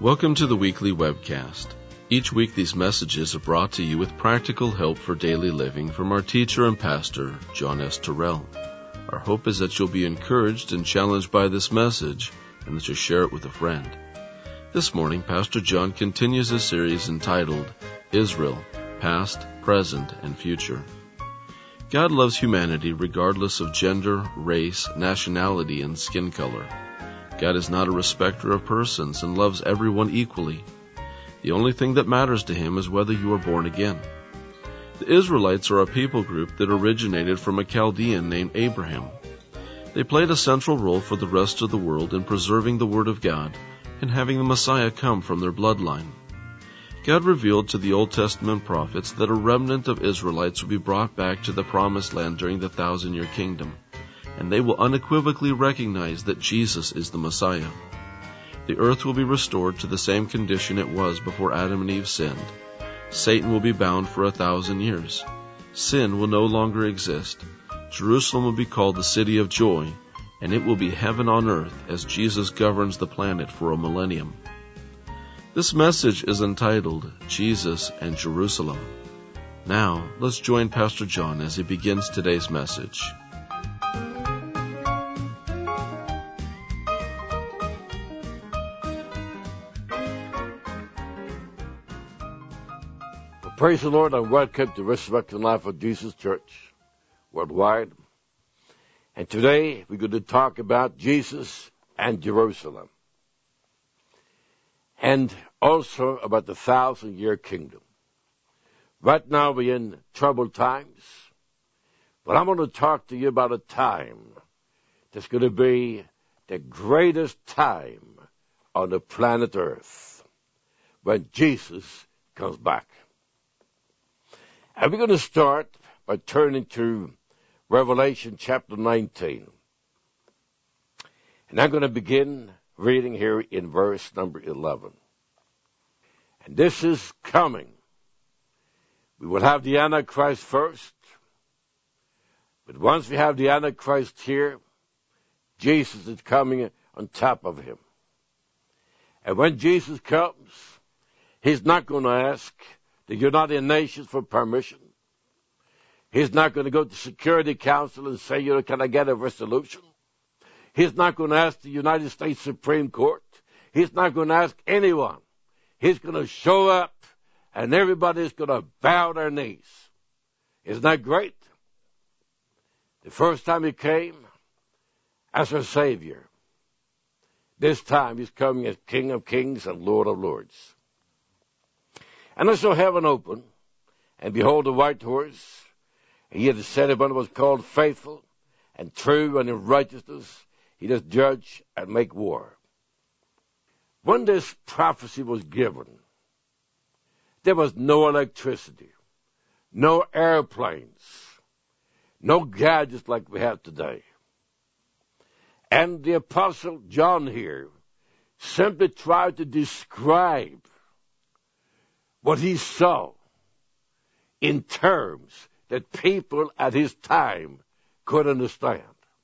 Welcome to the weekly webcast. Each week these messages are brought to you with practical help for daily living from our teacher and pastor, John S. Terrell. Our hope is that you'll be encouraged and challenged by this message and that you'll share it with a friend. This morning, Pastor John continues a series entitled Israel, Past, Present, and Future. God loves humanity regardless of gender, race, nationality, and skin color. God is not a respecter of persons and loves everyone equally. The only thing that matters to him is whether you are born again. The Israelites are a people group that originated from a Chaldean named Abraham. They played a central role for the rest of the world in preserving the Word of God and having the Messiah come from their bloodline. God revealed to the Old Testament prophets that a remnant of Israelites would be brought back to the Promised Land during the 1,000-year kingdom, and they will unequivocally recognize that Jesus is the Messiah. The earth will be restored to the same condition it was before Adam and Eve sinned. Satan will be bound for 1,000 years. Sin will no longer exist. Jerusalem will be called the City of Joy, and it will be heaven on earth as Jesus governs the planet for a millennium. This message is entitled Jesus and Jerusalem. Now, let's join Pastor John as he begins today's message. Praise the Lord and welcome to Resurrection Life of Jesus Church worldwide. And today we're going to talk about Jesus and Jerusalem. And also about the 1,000-year kingdom. Right now we're in troubled times. But I'm going to talk to you about a time that's going to be the greatest time on the planet Earth. When Jesus comes back. And we're going to start by turning to Revelation chapter 19. And I'm going to begin reading here in verse number 11. And this is coming. We will have the Antichrist first. But once we have the Antichrist here, Jesus is coming on top of him. And when Jesus comes, he's not going to ask the United Nations for permission. He's not going to go to the Security Council and say, can I get a resolution? He's not going to ask the United States Supreme Court. He's not going to ask anyone. He's going to show up and everybody's going to bow their knees. Isn't that great? The first time he came as our Savior. This time he's coming as King of Kings and Lord of Lords. And I saw heaven open, and behold, a white horse, and he had descended one was called Faithful, and True, and in righteousness he does judge and make war. When this prophecy was given, there was no electricity, no airplanes, no gadgets like we have today. And the Apostle John here simply tried to describe what he saw in terms that people at his time could understand.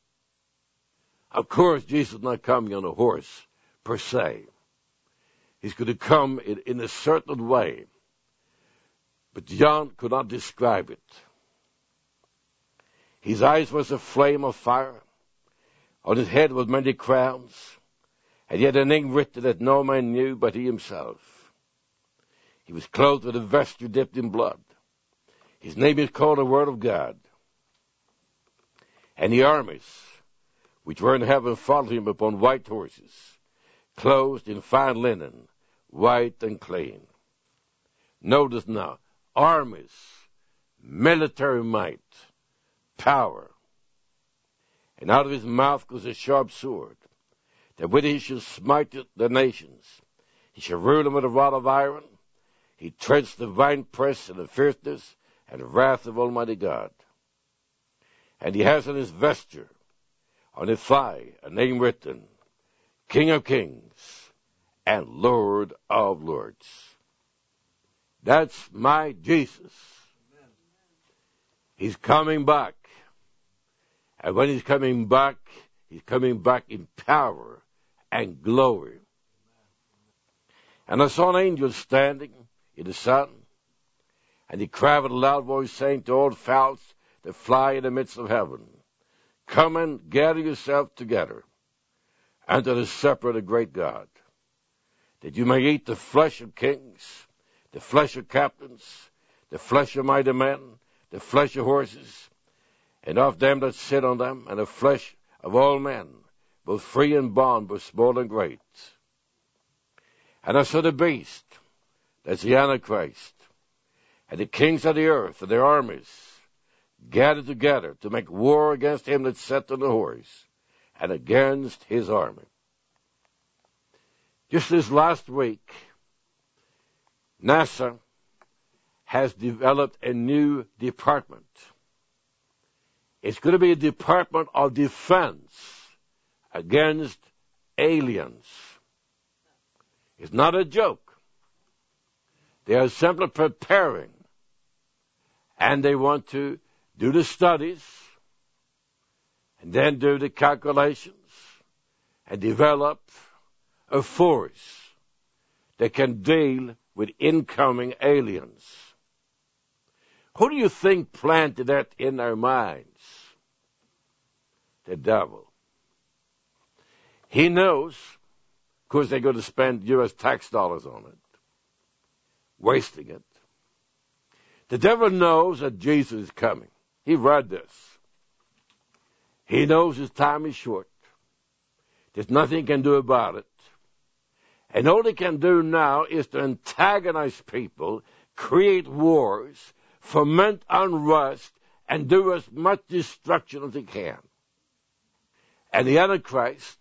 Of course, Jesus is not coming on a horse per se. He's going to come in a certain way. But John could not describe it. His eyes was a flame of fire. On his head was many crowns. And he had a name written that no man knew but he himself. He was clothed with a vesture dipped in blood. His name is called the Word of God. And the armies which were in heaven followed him upon white horses, clothed in fine linen, white and clean. Notice now, armies, military might, power. And out of his mouth goes a sharp sword, that with it he shall smite the nations. He shall rule them with a rod of iron. He treads the winepress in the fierceness and the wrath of Almighty God. And he has on his vesture, on his thigh, a name written, King of Kings and Lord of Lords. That's my Jesus. He's coming back. And when he's coming back in power and glory. And I saw an angel standing in the sun, and he cried with a loud voice, saying to all fowls that fly in the midst of heaven, come and gather yourself together unto the supper of the great God, that you may eat the flesh of kings, the flesh of captains, the flesh of mighty men, the flesh of horses, and of them that sit on them, and the flesh of all men, both free and bond, both small and great. And I saw the beast, that's the Antichrist, and the kings of the earth and their armies gathered together to make war against him that sat on the horse and against his army. Just this last week, NASA has developed a new department. It's going to be a Department of Defense against aliens. It's not a joke. They are simply preparing, and they want to do the studies and then do the calculations and develop a force that can deal with incoming aliens. Who do you think planted that in their minds? The devil. He knows, of course, they're going to spend U.S. tax dollars on it, wasting it. The devil knows that Jesus is coming. He read this. He knows his time is short. There's nothing he can do about it. And all he can do now is to antagonize people, create wars, foment unrest, and do as much destruction as he can. And the Antichrist,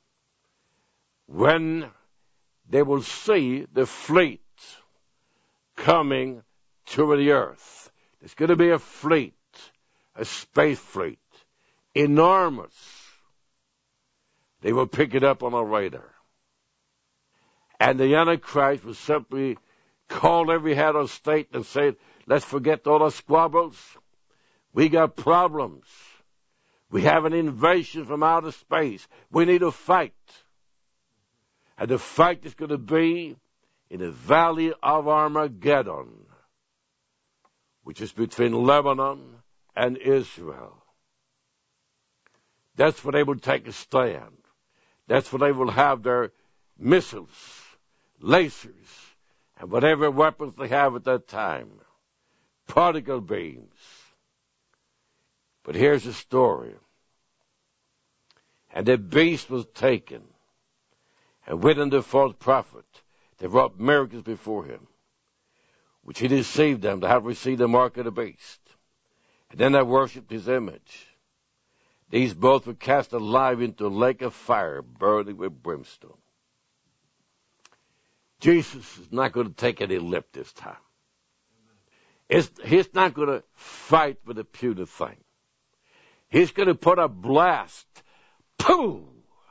when they will see the fleet coming to the earth, there's going to be a fleet, a space fleet, enormous. They will pick it up on a radar. And the Antichrist will simply call every head of state and say, let's forget all the squabbles. We got problems. We have an invasion from outer space. We need to fight. And the fight is going to be in the valley of Armageddon, which is between Lebanon and Israel. That's where they will take a stand. That's where they will have their missiles, lasers, and whatever weapons they have at that time, particle beams. But here's the story. And the beast was taken, and with him the false prophet, they wrought miracles before him, which he deceived them to have received the mark of the beast. And then they worshipped his image. These both were cast alive into a lake of fire, burning with brimstone. Jesus is not going to take any lip this time. He's not going to fight with a puny thing. He's going to put a blast, pooh!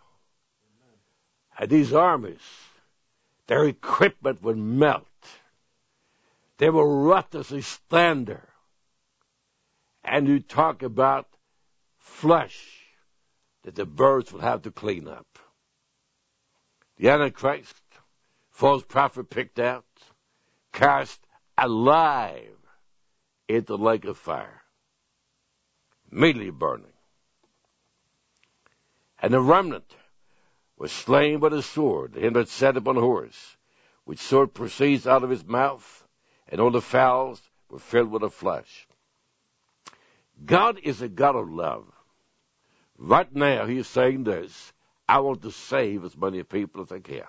And these armies, their equipment will melt. They will rot as they stand there. And you talk about flesh that the birds will have to clean up. The Antichrist, false prophet picked out, cast alive into the lake of fire, immediately burning. And the remnant was slain by the sword, him that sat upon a horse, which sword proceeds out of his mouth, and all the fowls were filled with the flesh. God is a God of love. Right now, he's saying this, I want to save as many people as I can.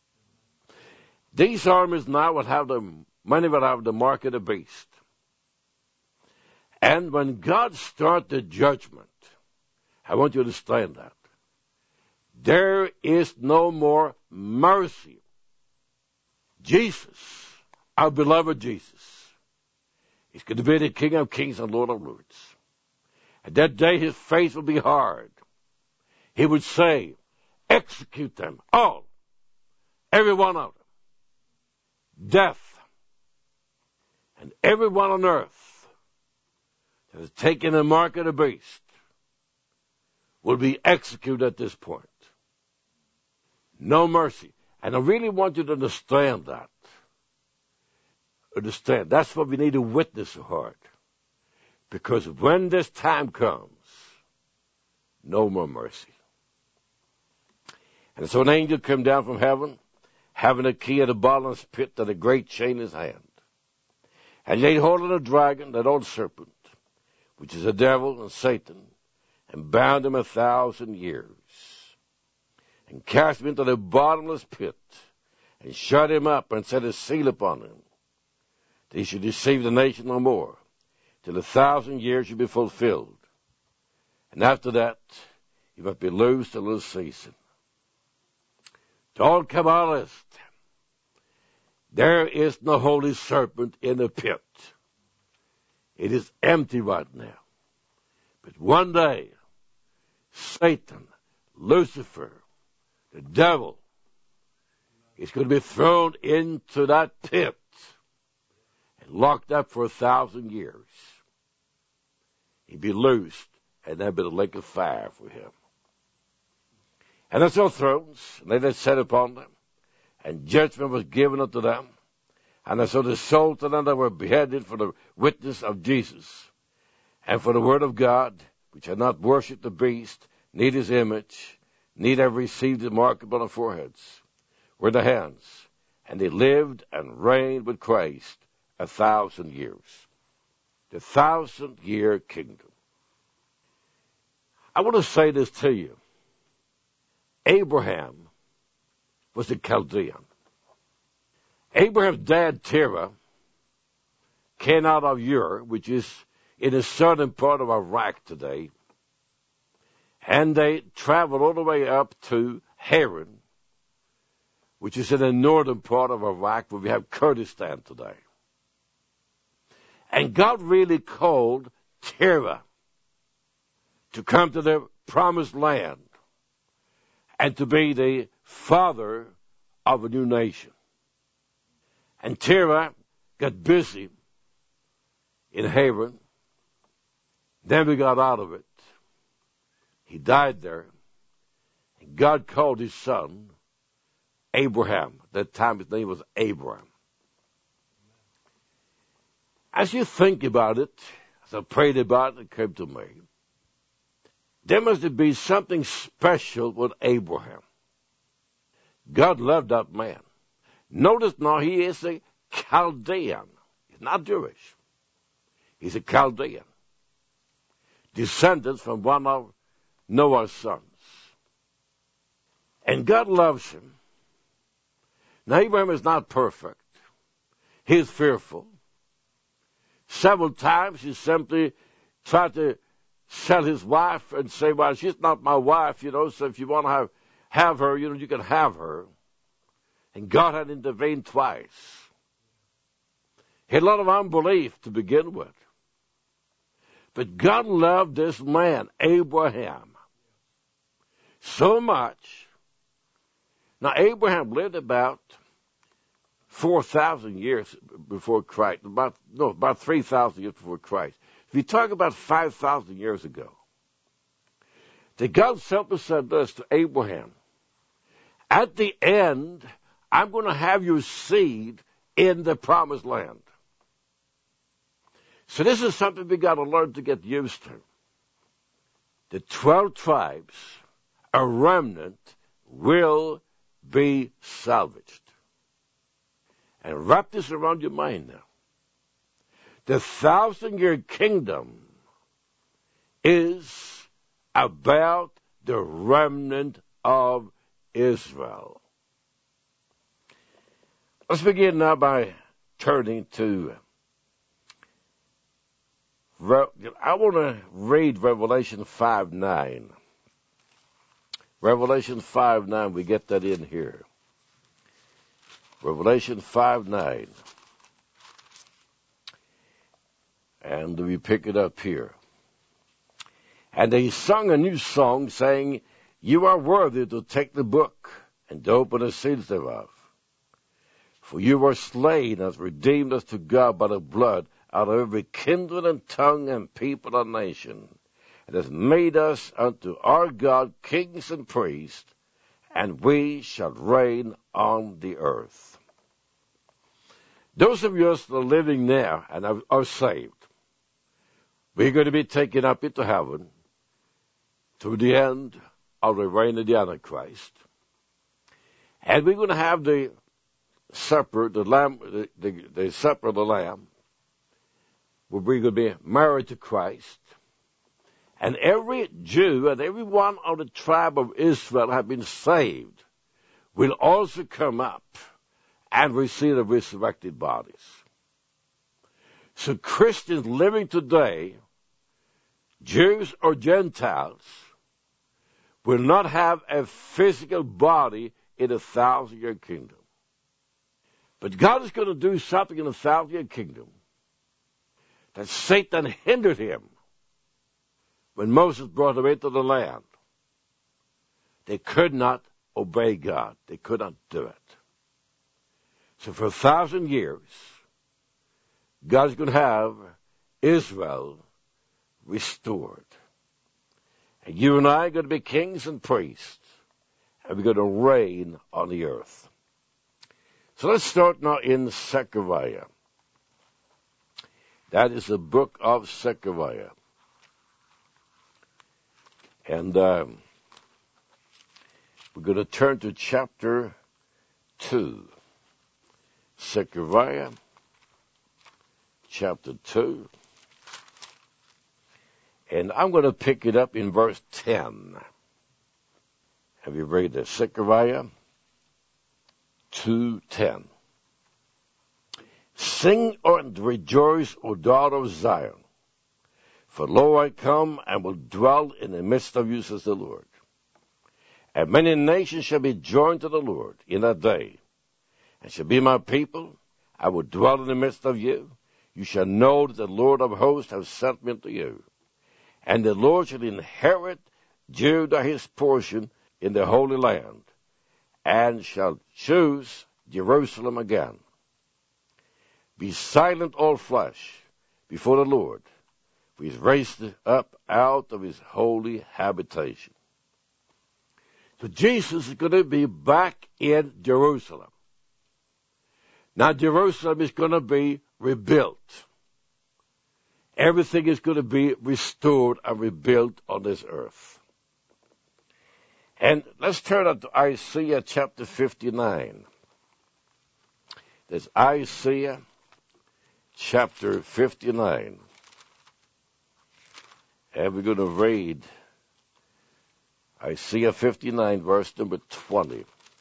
These armies now will have many will have the mark of the beast. And when God starts the judgment, I want you to understand that. There is no more mercy. Jesus, our beloved Jesus, is going to be the King of Kings and Lord of Lords. And that day his face will be hard. He would say, execute them all, every one of them. Death and everyone on earth that has taken the mark of the beast will be executed at this point. No mercy. And I really want you to understand that. Understand. That's why we need a witness heart. Because when this time comes, no more mercy. And so an angel came down from heaven, having a key of the bottomless pit and a great chain in his hand. And laid hold of the dragon, that old serpent, which is the devil and Satan, and bound him 1,000 years, and cast him into the bottomless pit, and shut him up, and set a seal upon him, that he should deceive the nation no more, till 1,000 years should be fulfilled. And after that, he must be loosed a little season. To all Kabbalists, there is no holy serpent in the pit. It is empty right now. But one day, Satan, Lucifer, the devil, is going to be thrown into that pit and locked up for 1,000 years. He'd be loosed, and there'd be a lake of fire for him. And there saw thrones, and they that sat upon them, and judgment was given unto them. And I saw the souls of them that were beheaded for the witness of Jesus, and for the word of God, which had not worshipped the beast, neither his image, neither have received the mark upon their foreheads, were the hands. And they lived and reigned with Christ 1,000 years. The 1,000-year kingdom. I want to say this to you. Abraham was a Chaldean. Abraham's dad, Terah, came out of Ur, which is in the southern part of Iraq today, and they traveled all the way up to Haran, which is in the northern part of Iraq, where we have Kurdistan today. And God really called Terah to come to the promised land and to be the father of a new nation. And Terah got busy in Haran. Then we got out of it. He died there. And God called his son Abraham. At that time his name was Abraham. As you think about it, as I prayed about it, it came to me. There must be something special with Abraham. God loved that man. Notice now he is a Chaldean. He's not Jewish. He's a Chaldean. Descendants from one of Noah's sons. And God loves him. Now Abraham is not perfect. He is fearful. Several times he simply tried to sell his wife and say, well, she's not my wife, so if you want to have her, you can have her. And God had intervened twice. He had a lot of unbelief to begin with. But God loved this man, Abraham, so much. Now, Abraham lived about 4,000 years before Christ, about 3,000 years before Christ. If you talk about 5,000 years ago, that God simply said this to Abraham, at the end, I'm going to have your seed in the promised land. So this is something we got to learn to get used to. The 12 tribes, a remnant, will be salvaged. And wrap this around your mind now. The 1,000-year kingdom is about the remnant of Israel. Let's begin now by turning to, I want to read Revelation 5:9. Revelation 5:9, we get that in here. Revelation 5:9. And we pick it up here. And they sung a new song, saying, you are worthy to take the book and to open the seals thereof. For you were slain and hast redeemed us to God by the blood out of every kindred and tongue and people and nation, and hast made us unto our God kings and priests, and we shall reign on the earth. Those of us that are living now and are saved, we're going to be taken up into heaven to the end of the reign of the Antichrist. And we're going to have the supper, the supper of the Lamb, where we're going to be married to Christ. And every Jew and every one of the tribe of Israel have been saved will also come up and receive the resurrected bodies. So Christians living today, Jews or Gentiles, will not have a physical body in a 1,000-year kingdom. But God is going to do something in a 1,000-year kingdom that Satan hindered him when Moses brought them into the land. They could not obey God. They could not do it. So for 1,000 years, God's going to have Israel restored. And you and I are going to be kings and priests, and we're going to reign on the earth. So let's start now in Zechariah. That is the book of Zechariah. And we're going to turn to chapter 2. Zechariah, chapter 2. And I'm going to pick it up in verse 10. Have you read this? Zechariah 2:10. Sing and rejoice, O daughter of Zion. For lo, I come and will dwell in the midst of you, says the Lord. And many nations shall be joined to the Lord in that day, and shall be my people. I will dwell in the midst of you. You shall know that the Lord of hosts hath sent me unto you. And the Lord shall inherit Judah his portion in the Holy Land, and shall choose Jerusalem again. Be silent, all flesh, before the Lord, for he is raised up out of his holy habitation. So Jesus is going to be back in Jerusalem. Now Jerusalem is going to be rebuilt. Everything is going to be restored and rebuilt on this earth. And let's turn to Isaiah chapter 59. There's Isaiah chapter 59. And we're going to read Isaiah 59, verse number 20.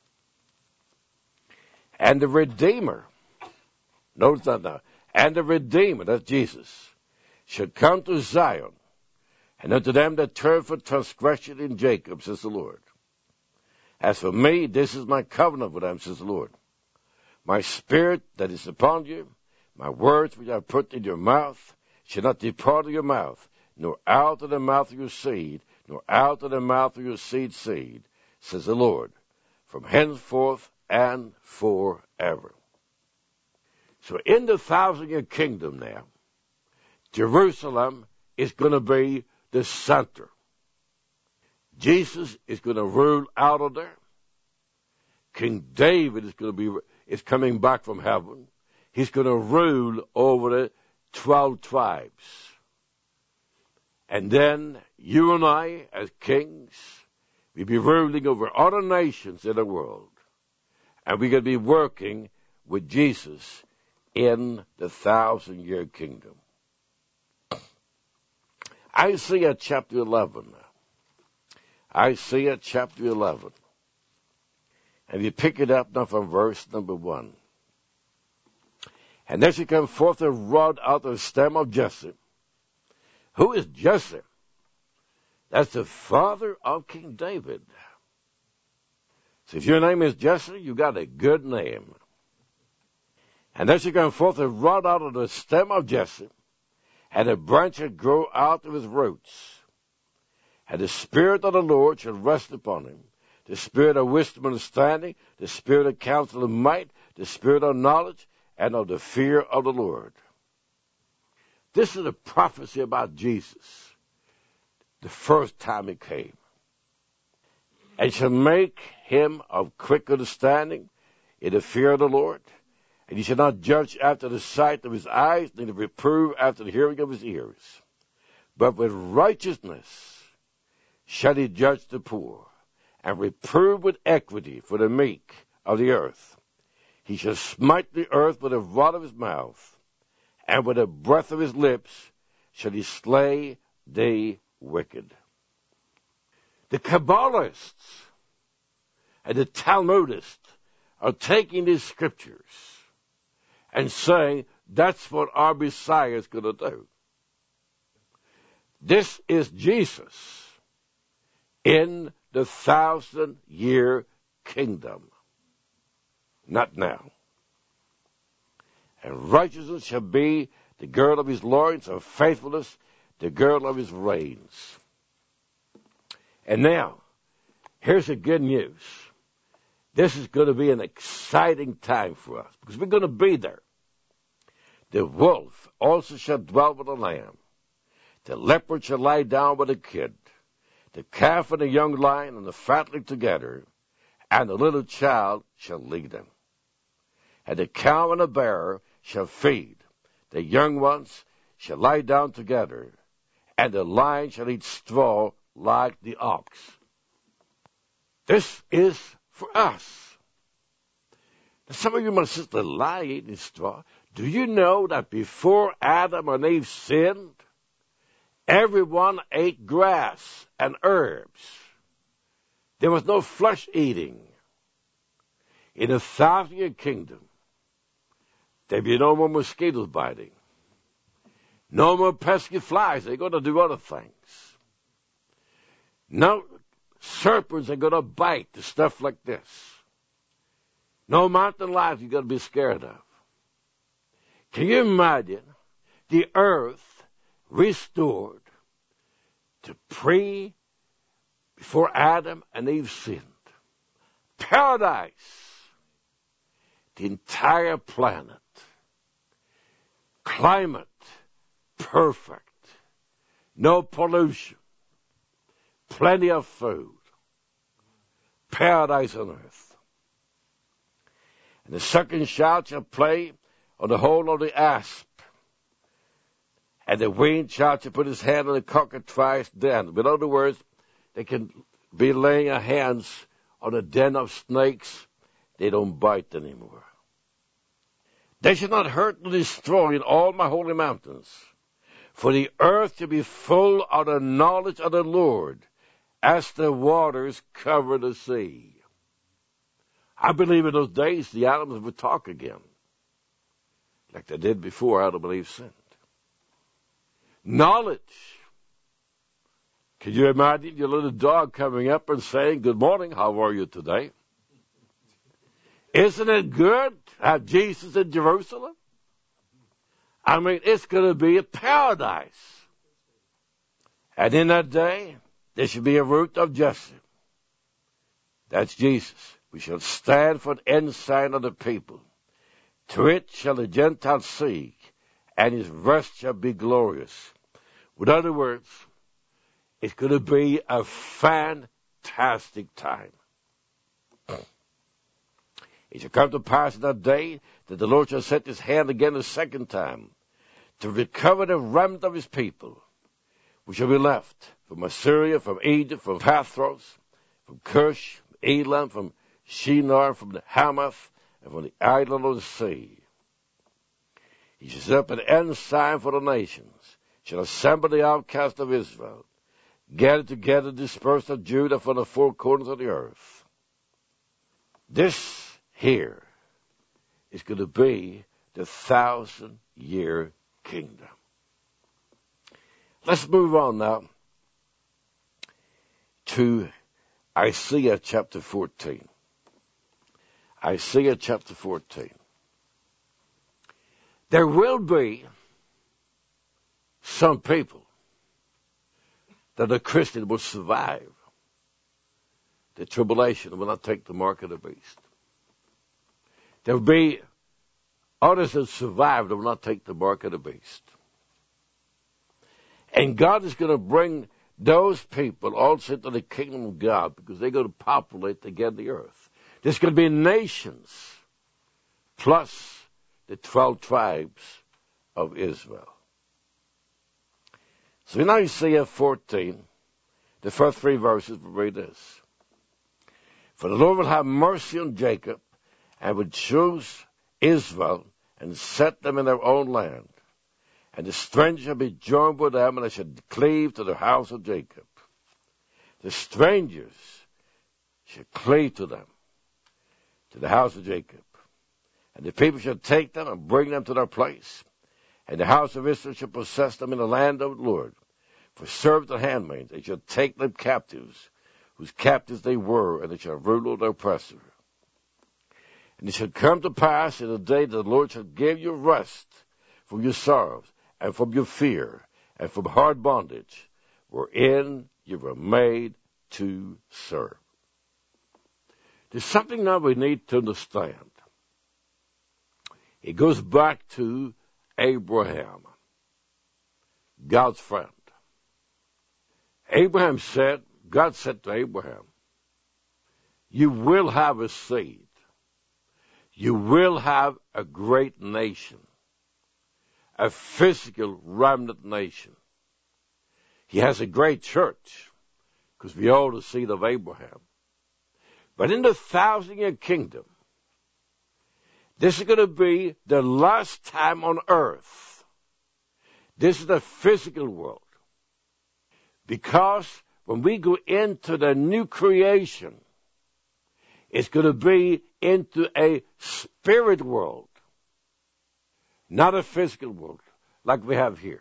And the Redeemer, notice that now, and the Redeemer, that's Jesus, shall come to Zion, and unto them that turn from transgression in Jacob, says the Lord. As for me, this is my covenant with them, says the Lord. My spirit that is upon you, my words which I have put in your mouth, shall not depart of your mouth, nor out of the mouth of your seed, nor out of the mouth of your seed's seed, says the Lord, from henceforth and forever. So in the 1,000-year kingdom now, Jerusalem is going to be the center. Jesus is going to rule out of there. King David is coming back from heaven. He's going to rule over the 12 tribes. And then you and I, as kings, we'll be ruling over other nations in the world. And we're going to be working with Jesus in the 1,000-year kingdom. Isaiah chapter 11. Isaiah chapter 11. And you pick it up now from verse number 1. And there shall come forth a rod out of the stem of Jesse. Who is Jesse? That's the father of King David. So if your name is Jesse, you got a good name. And there shall come forth a rod out of the stem of Jesse, and a branch shall grow out of his roots. And the Spirit of the Lord shall rest upon him, the Spirit of wisdom and understanding, the Spirit of counsel and might, the Spirit of knowledge, and of the fear of the Lord. This is a prophecy about Jesus, the first time he came. and shall make him of quick understanding in the fear of the Lord. And he shall not judge after the sight of his eyes, neither reprove after the hearing of his ears. But with righteousness shall he judge the poor, and reprove with equity for the meek of the earth. He shall smite the earth with the rod of his mouth, and with the breath of his lips shall he slay the wicked. The Kabbalists and the Talmudists are taking these scriptures and saying that's what our Messiah is going to do. This is Jesus in the 1,000-year kingdom. Not now. And righteousness shall be the girdle of his loins, and faithfulness the girdle of his reins. And now, here's the good news. This is going to be an exciting time for us, because we're going to be there. The wolf also shall dwell with the lamb. The leopard shall lie down with the kid. The calf and the young lion and the fatling together, and the little child shall lead them. And the cow and the bear shall feed. The young ones shall lie down together, and the lion shall eat straw like the ox. This is for us. Now, some of you must say, the lion eating straw. Do you know that before Adam and Eve sinned, everyone ate grass and herbs? There was no flesh eating. In the 1,000-year kingdom, there'll be no more mosquitoes biting. No more pesky flies. They're going to do other things. No serpents are going to bite, the stuff like this. No mountain lions you're going to be scared of. Can you imagine the earth restored to before Adam and Eve sinned? Paradise. The entire planet. Climate. Perfect. No pollution. Plenty of food. Paradise on earth. And the second child shall play on the hole of the asp. And the weaned child shall put his hand on the cockatrice den. In other words, they can be laying their hands on a den of snakes. They don't bite anymore. They shall not hurt nor destroy in all my holy mountains. For the earth shall be full of the knowledge of the Lord, as the waters cover the sea. I believe in those days the animals would talk again, like they did before Adam and Eve sinned. Knowledge. Can you imagine your little dog coming up and saying, "Good morning, how are you today?" Isn't it good to have Jesus in Jerusalem? I mean, it's going to be a paradise. And in that day, there should be a root of Jesse. That's Jesus. We shall stand for an ensign of the people. To it shall the Gentiles seek, and his rest shall be glorious. In other words, it's going to be a fantastic time. It shall come to pass in that day that the Lord shall set his hand again a second time to recover the remnant of his people, which shall be left from Assyria, from Egypt, from Pathros, from Cush, from Elam, from Shinar, from the Hamath, and from the island of the sea. He shall set up an ensign for the nations, shall assemble the outcasts of Israel, gather together dispersed of Judah from the four corners of the earth. This here is going to be the 1,000-year kingdom. Let's move on now to Isaiah chapter 14. Isaiah chapter 14. There will be some people that a Christian will survive the tribulation and will not take the mark of the beast. There will be others that survive that will not take the mark of the beast. And God is going to bring those people also into the kingdom of God because they're going to populate again the earth. There's going to be nations plus the 12 tribes of Israel. So in Isaiah 14, the first 3 verses, we read this. For the Lord will have mercy on Jacob and will choose Israel and set them in their own land. And the stranger shall be joined with them, and they shall cleave to the house of Jacob. The strangers shall cleave to them, to the house of Jacob. And the people shall take them and bring them to their place. And the house of Israel shall possess them in the land of the Lord. For servants and handmaids, they shall take them captives, whose captives they were, and they shall rule over their oppressor. And it shall come to pass in the day that the Lord shall give you rest from your sorrows, and from your fear, and from hard bondage, wherein you were made to serve. There's something now we need to understand. It goes back to Abraham, God's friend. God said to Abraham, you will have a seed. You will have a great nation, a physical remnant nation. He has a great church because we are the seed of Abraham. But in the 1,000-year kingdom, this is going to be the last time on earth. This is the physical world. Because when we go into the new creation, it's going to be into a spirit world, not a physical world like we have here.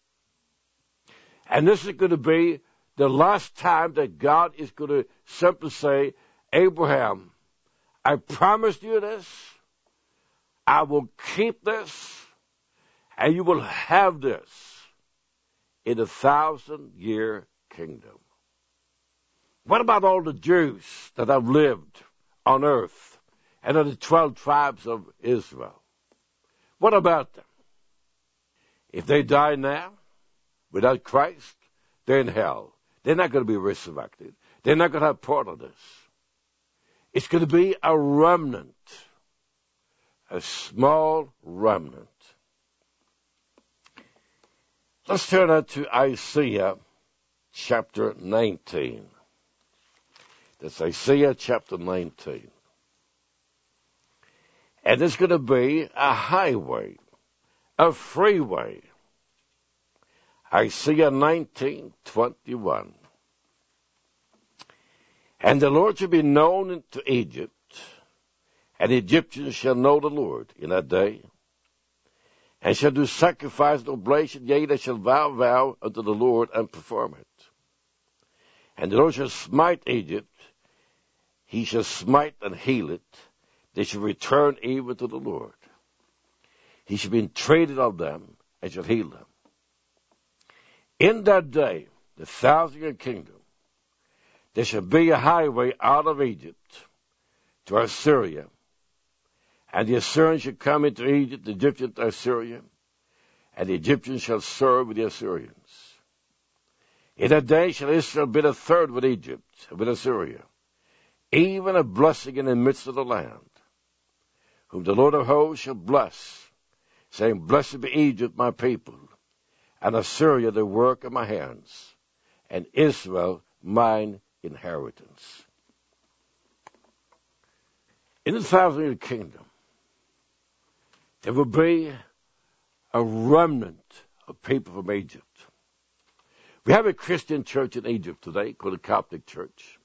And this is going to be the last time that God is going to simply say, Abraham, I promised you this. I will keep this, and you will have this in the 1,000-year kingdom. What about all the Jews that have lived on earth and are the 12 tribes of Israel? What about them? If they die now without Christ, they're in hell. They're not going to be resurrected. They're not going to have part of this. It's going to be a remnant, a small remnant. Let's turn now to Isaiah chapter 19. That's Isaiah chapter 19. And it's going to be a highway, a freeway. Isaiah 19:21. And the Lord shall be known into Egypt, and the Egyptians shall know the Lord in that day, and shall do sacrifice and oblation, yea, they shall vow unto the Lord and perform it. And the Lord shall smite Egypt, he shall smite and heal it, they shall return even to the Lord. He shall be entreated of them, and shall heal them. In that day, the 1,000-year kingdom, there shall be a highway out of Egypt to Assyria, and the Assyrians shall come into Egypt, the Egyptians to Assyria, and the Egyptians shall serve with the Assyrians. In that day shall Israel be the third with Egypt, and with Assyria, even a blessing in the midst of the land, whom the Lord of hosts shall bless, saying, Blessed be Egypt, my people, and Assyria, the work of my hands, and Israel, mine inheritance. In the 1,000-year kingdom, there will be a remnant of people from Egypt. We have a Christian church in Egypt today called the Coptic Church.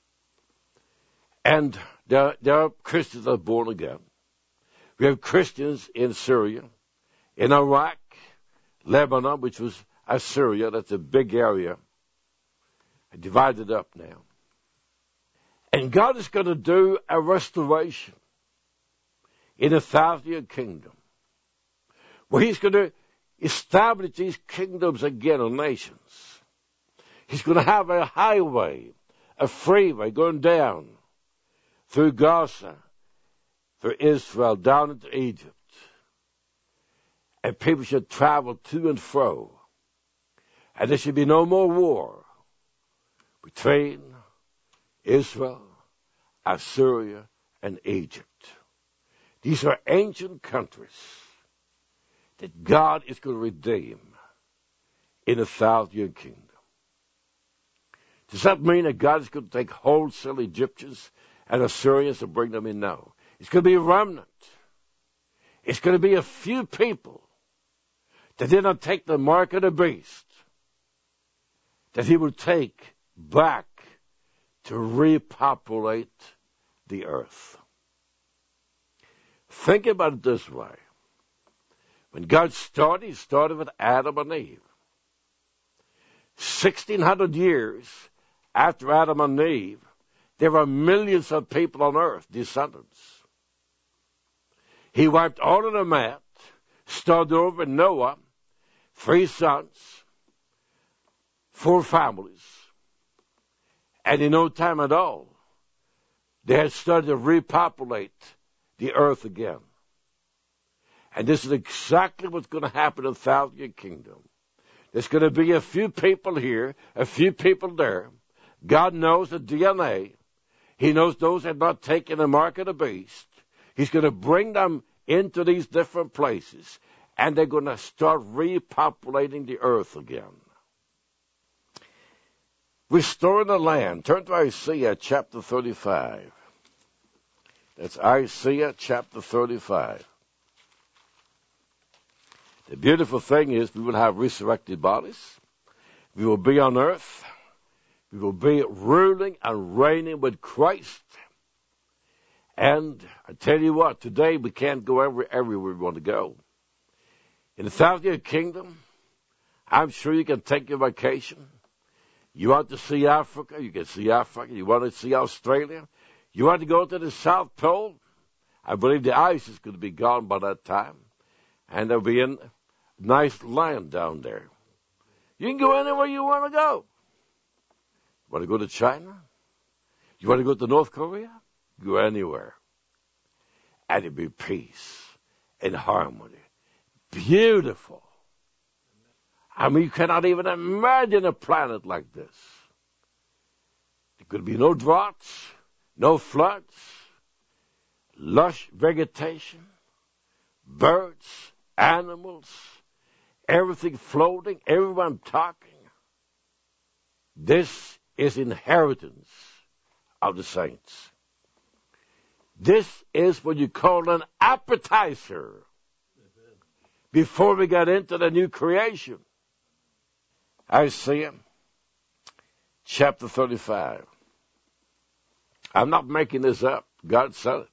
And there are Christians that are born again. We have Christians in Syria, in Iraq, Lebanon, which was Assyria. That's a big area. Divided up now. And God is going to do a restoration in a 1,000-year kingdom, where he's going to establish these kingdoms again on nations. He's going to have a highway, a freeway going down through Gaza, through Israel, down into Egypt. And people should travel to and fro. And there should be no more war. between Israel, Assyria, and Egypt. These are ancient countries that God is going to redeem in the 1,000-year kingdom. Does that mean that God is going to take wholesale Egyptians and Assyrians and bring them in? No. It's going to be a remnant. It's going to be a few people that did not take the mark of the beast that he will take back to repopulate the earth. Think about it this way. When God started, he started with Adam and Eve. 1,600 years after Adam and Eve, there were millions of people on earth, descendants. He wiped all of them out, started over with Noah, 3 sons, 4 families, and in no time at all, they had started to repopulate the earth again. And this is exactly what's going to happen in the 1,000-year kingdom. There's going to be a few people here, a few people there. God knows the DNA. He knows those that have not taken the mark of the beast. He's going to bring them into these different places, and they're going to start repopulating the earth again. Restoring the land. Turn to Isaiah chapter 35. That's Isaiah chapter 35. The beautiful thing is we will have resurrected bodies. We will be on earth. We will be ruling and reigning with Christ. And I tell you what, today we can't go everywhere we want to go. In the 1,000-year kingdom, I'm sure you can take your vacation. You want to see Africa, you can see Africa. You want to see Australia. You want to go to the South Pole. I believe the ice is going to be gone by that time. And there'll be a nice land down there. You can go anywhere you want to go. You want to go to China? You want to go to North Korea? Go anywhere. And it'll be peace and harmony. Beautiful. I mean, you cannot even imagine a planet like this. There could be no droughts, no floods, lush vegetation, birds, animals, everything floating, everyone talking. This is inheritance of the saints. This is what you call an appetizer before we get into the new creation. Isaiah chapter 35. I'm not making this up. God said it.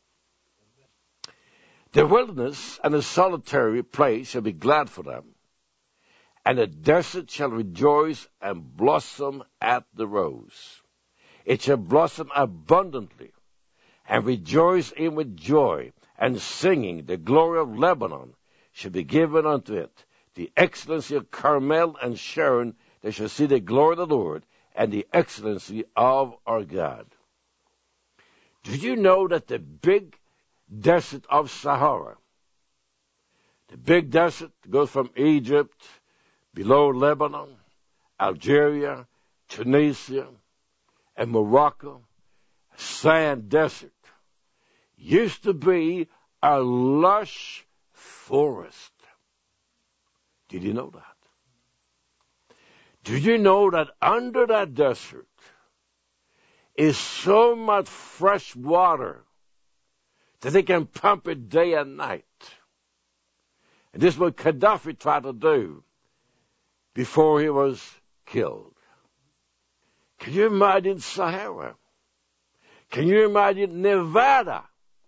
The wilderness and the solitary place shall be glad for them, and the desert shall rejoice and blossom at the rose. It shall blossom abundantly, and rejoice in with joy, and singing. The glory of Lebanon shall be given unto it. The excellency of Carmel and Sharon, they shall see the glory of the Lord, and the excellency of our God. Did you know that the big desert of Sahara, the big desert goes from Egypt, below Lebanon, Algeria, Tunisia, and Morocco, sand desert, used to be a lush forest. Did you know that? Did you know that under that desert is so much fresh water that they can pump it day and night? And this is what Gaddafi tried to do before he was killed. Can you imagine Sahara? Can you imagine Nevada?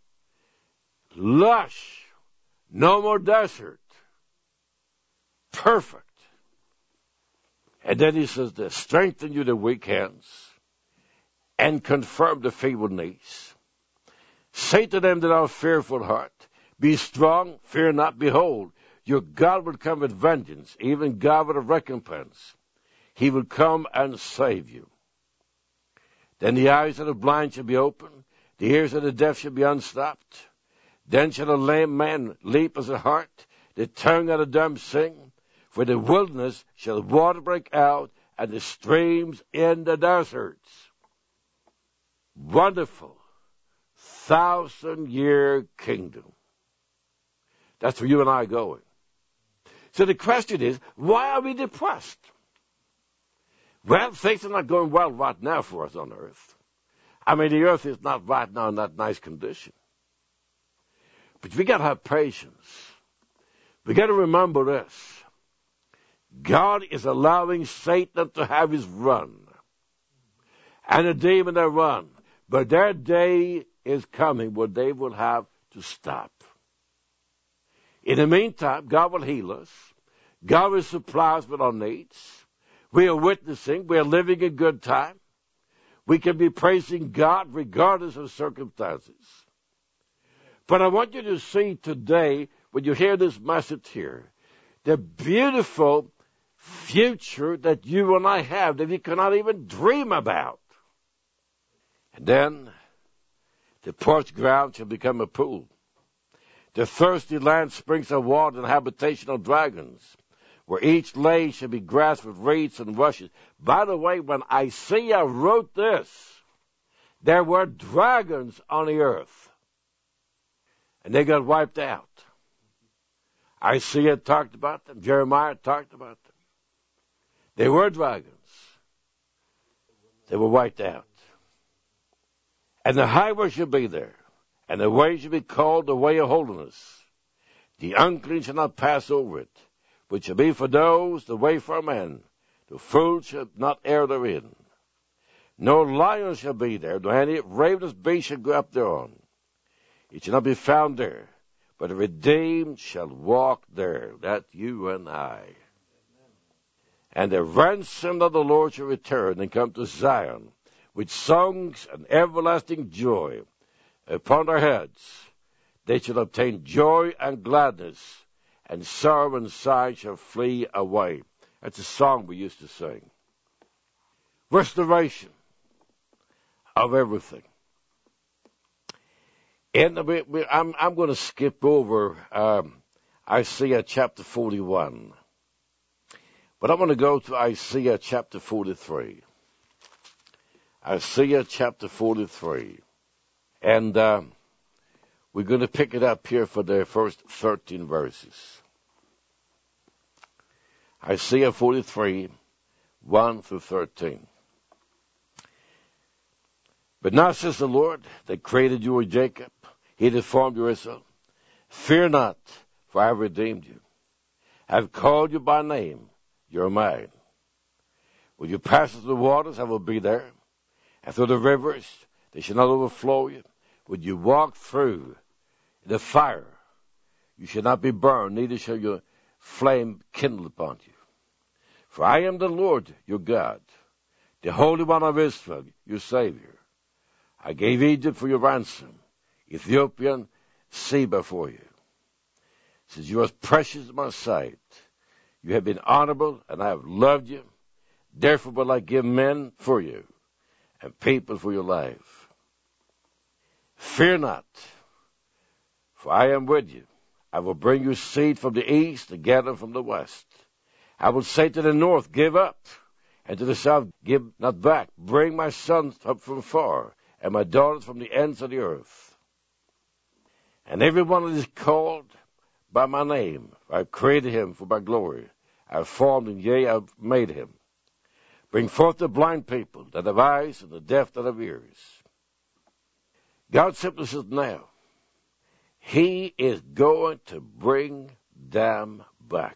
Lush, no more desert. Perfect. And then he says this: strengthen you the weak hands and confirm the feeble knees. Say to them that are fearful heart, be strong, fear not. Behold, your God will come with vengeance, even God with a recompense. He will come and save you. Then the eyes of the blind shall be opened, the ears of the deaf shall be unstopped. Then shall a lame man leap as a hart, the tongue of the dumb sing. For the wilderness shall water break out, and the streams in the deserts. Wonderful 1,000-year kingdom. That's where you and I are going. So the question is, why are we depressed? Well, things are not going well right now for us on earth. I mean, the earth is not right now in that nice condition. But we got to have patience. We got to remember this. God is allowing Satan to have his run. And the demon their run. But their day is coming where they will have to stop. In the meantime, God will heal us. God will supply us with our needs. We are witnessing. We are living a good time. We can be praising God regardless of circumstances. But I want you to see today, when you hear this message here, the beautiful future that you and I have that we cannot even dream about. And then the parched ground shall become a pool. The thirsty land springs of water and habitation of dragons, where each lane shall be grass with reeds and rushes. By the way, when Isaiah wrote this, there were dragons on the earth, and they got wiped out. Isaiah talked about them. Jeremiah talked about them. They were dragons. They were wiped out. And the highway shall be there, and the way shall be called the way of holiness. The unclean shall not pass over it, which shall be for those the way for men. The fool shall not err therein. No lion shall be there, nor any ravenous beast shall go up thereon. It shall not be found there, but the redeemed shall walk there. That's you and I. And the ransom of the Lord shall return and come to Zion, with songs and everlasting joy upon their heads. They shall obtain joy and gladness, and sorrow and sighing shall flee away. That's a song we used to sing. Restoration of everything. And I'm going to skip over Isaiah chapter 41. But I'm going to go to Isaiah chapter 43. Isaiah chapter 43. And we're going to pick it up here for the first 13 verses. Isaiah 43, 1 through 13. But now says the Lord, that created you, O Jacob, he that formed you, Israel. Fear not, for I have redeemed you. I have called you by name, you are mine. When you pass through the waters, I will be there. And through the rivers, they shall not overflow you. When you walk through the fire, you shall not be burned, neither shall your flame kindle upon you. For I am the Lord your God, the Holy One of Israel, your Savior. I gave Egypt for your ransom, Ethiopian, Seba for you. Since you are precious in my sight, you have been honorable, and I have loved you. Therefore will I give men for you, and people for your life. Fear not, for I am with you. I will bring you seed from the east, and gather from the west. I will say to the north, give up, and to the south, give not back. Bring my sons up from far, and my daughters from the ends of the earth. And everyone that is called by my name, I have created him for my glory. I have formed him, yea, I have made him. Bring forth the blind people that have eyes, and the deaf that have ears. God simply says now, he is going to bring them back.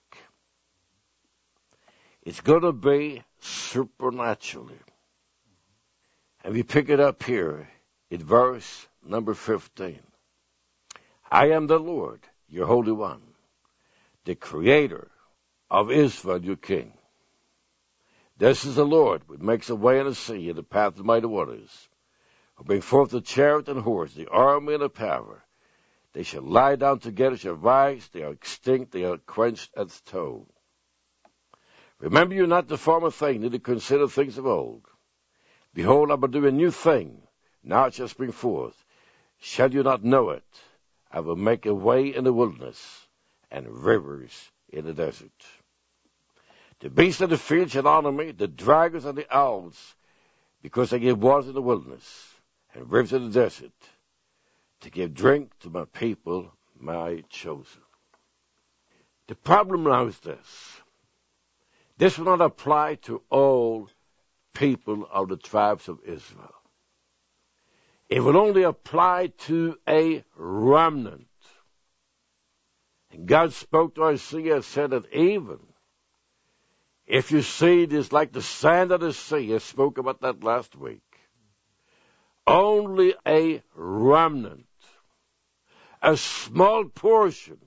It's going to be supernaturally. And we pick it up here in verse number 15. I am the Lord, your Holy One, the Creator of Israel, your King. This is the Lord, who makes a way in the sea, in the path of mighty waters, who bring forth the chariot and horse, the army and the power. They shall lie down together, shall rise, they are extinct, they are quenched at the toe. Remember you not the former thing, neither consider things of old. Behold, I will do a new thing, now it shall spring forth. Shall you not know it? I will make a way in the wilderness, and rivers in the desert. The beasts of the field shall honor me, the dragons and the owls, because I give waters in the wilderness and rivers in the desert, to give drink to my people, my chosen. The problem now is this. This will not apply to all people of the tribes of Israel. It will only apply to a remnant. And God spoke to Isaiah and said that even if your seed is like the sand of the sea, I spoke about that last week, only a remnant, a small portion,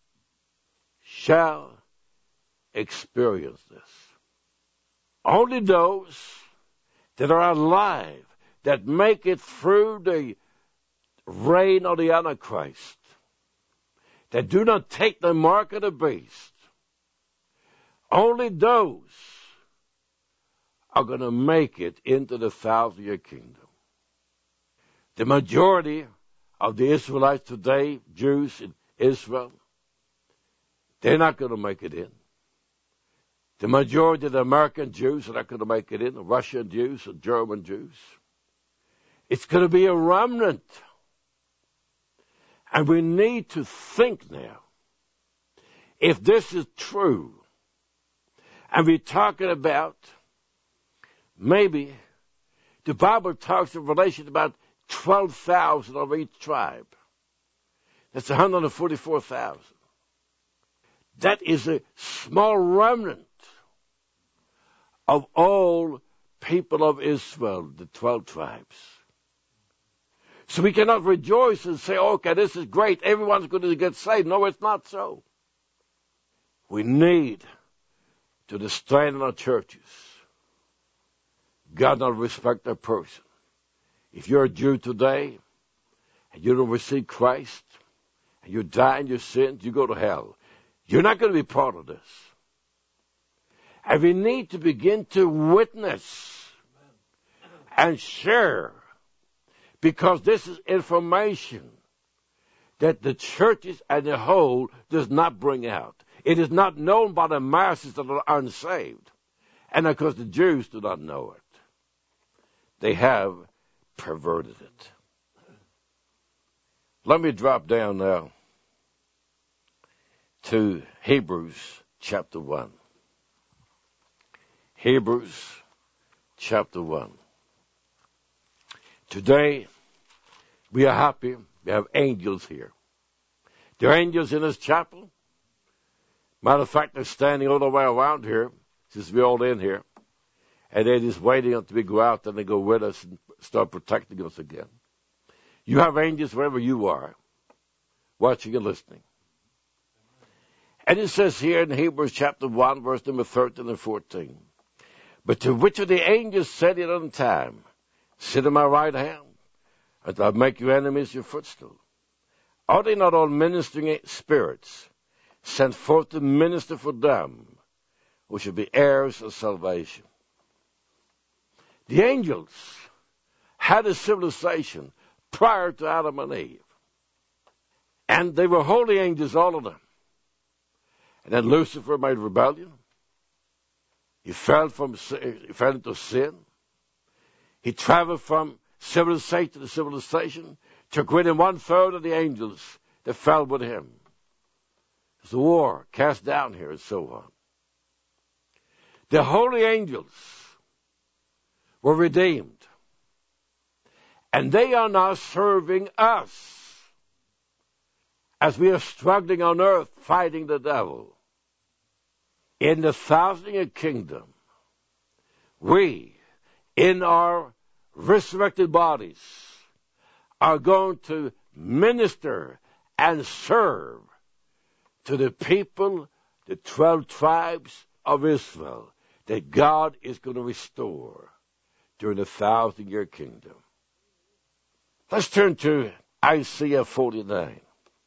shall experience this. Only those that are alive, that make it through the reign of the Antichrist, that do not take the mark of the beast, only those are going to make it into the 1,000-year kingdom. The majority of the Israelites today, Jews in Israel, they're not going to make it in. The majority of the American Jews are not going to make it in, the Russian Jews, the German Jews. It's going to be a remnant. And we need to think now, if this is true, and we're talking about maybe the Bible talks in relation to about 12,000 of each tribe. That's 144,000. That is a small remnant of all people of Israel, the 12 tribes. So we cannot rejoice and say, okay, this is great, everyone's going to get saved. No, it's not so. We need to strengthen our churches. God not respect a person. If you're a Jew today and you don't receive Christ and you die in your sins, you go to hell. You're not going to be part of this. And we need to begin to witness and share, because this is information that the churches as a whole does not bring out. It is not known by the masses that are unsaved. And of course the Jews do not know it. They have perverted it. Let me drop down now to Hebrews chapter 1. Hebrews chapter 1. Today, we are happy. We have angels here. There are angels in this chapel. Matter of fact, they're standing all the way around here, since we're all in here. And they're just waiting until we go out, and they go with us and start protecting us again. You have angels wherever you are, watching and listening. And it says here in Hebrews chapter 1, verse number 13 and 14, but to which of the angels said it on time, sit at my right hand, and I'll make your enemies your footstool. Are they not all ministering spirits, sent forth to minister for them, who should be heirs of salvation? The angels had a civilization prior to Adam and Eve. And they were holy angels, all of them. And then Lucifer made rebellion. He fell into sin. He traveled from civilization to civilization, took with him 1/3 of the angels that fell with him. There's a war cast down here and so on. The holy angels were redeemed. And they are now serving us as we are struggling on earth, fighting the devil. In the 1,000-year kingdom, we, in our resurrected bodies, are going to minister and serve to the people, the 12 tribes of Israel, that God is going to restore during the 1,000-year kingdom. Let's turn to Isaiah 49.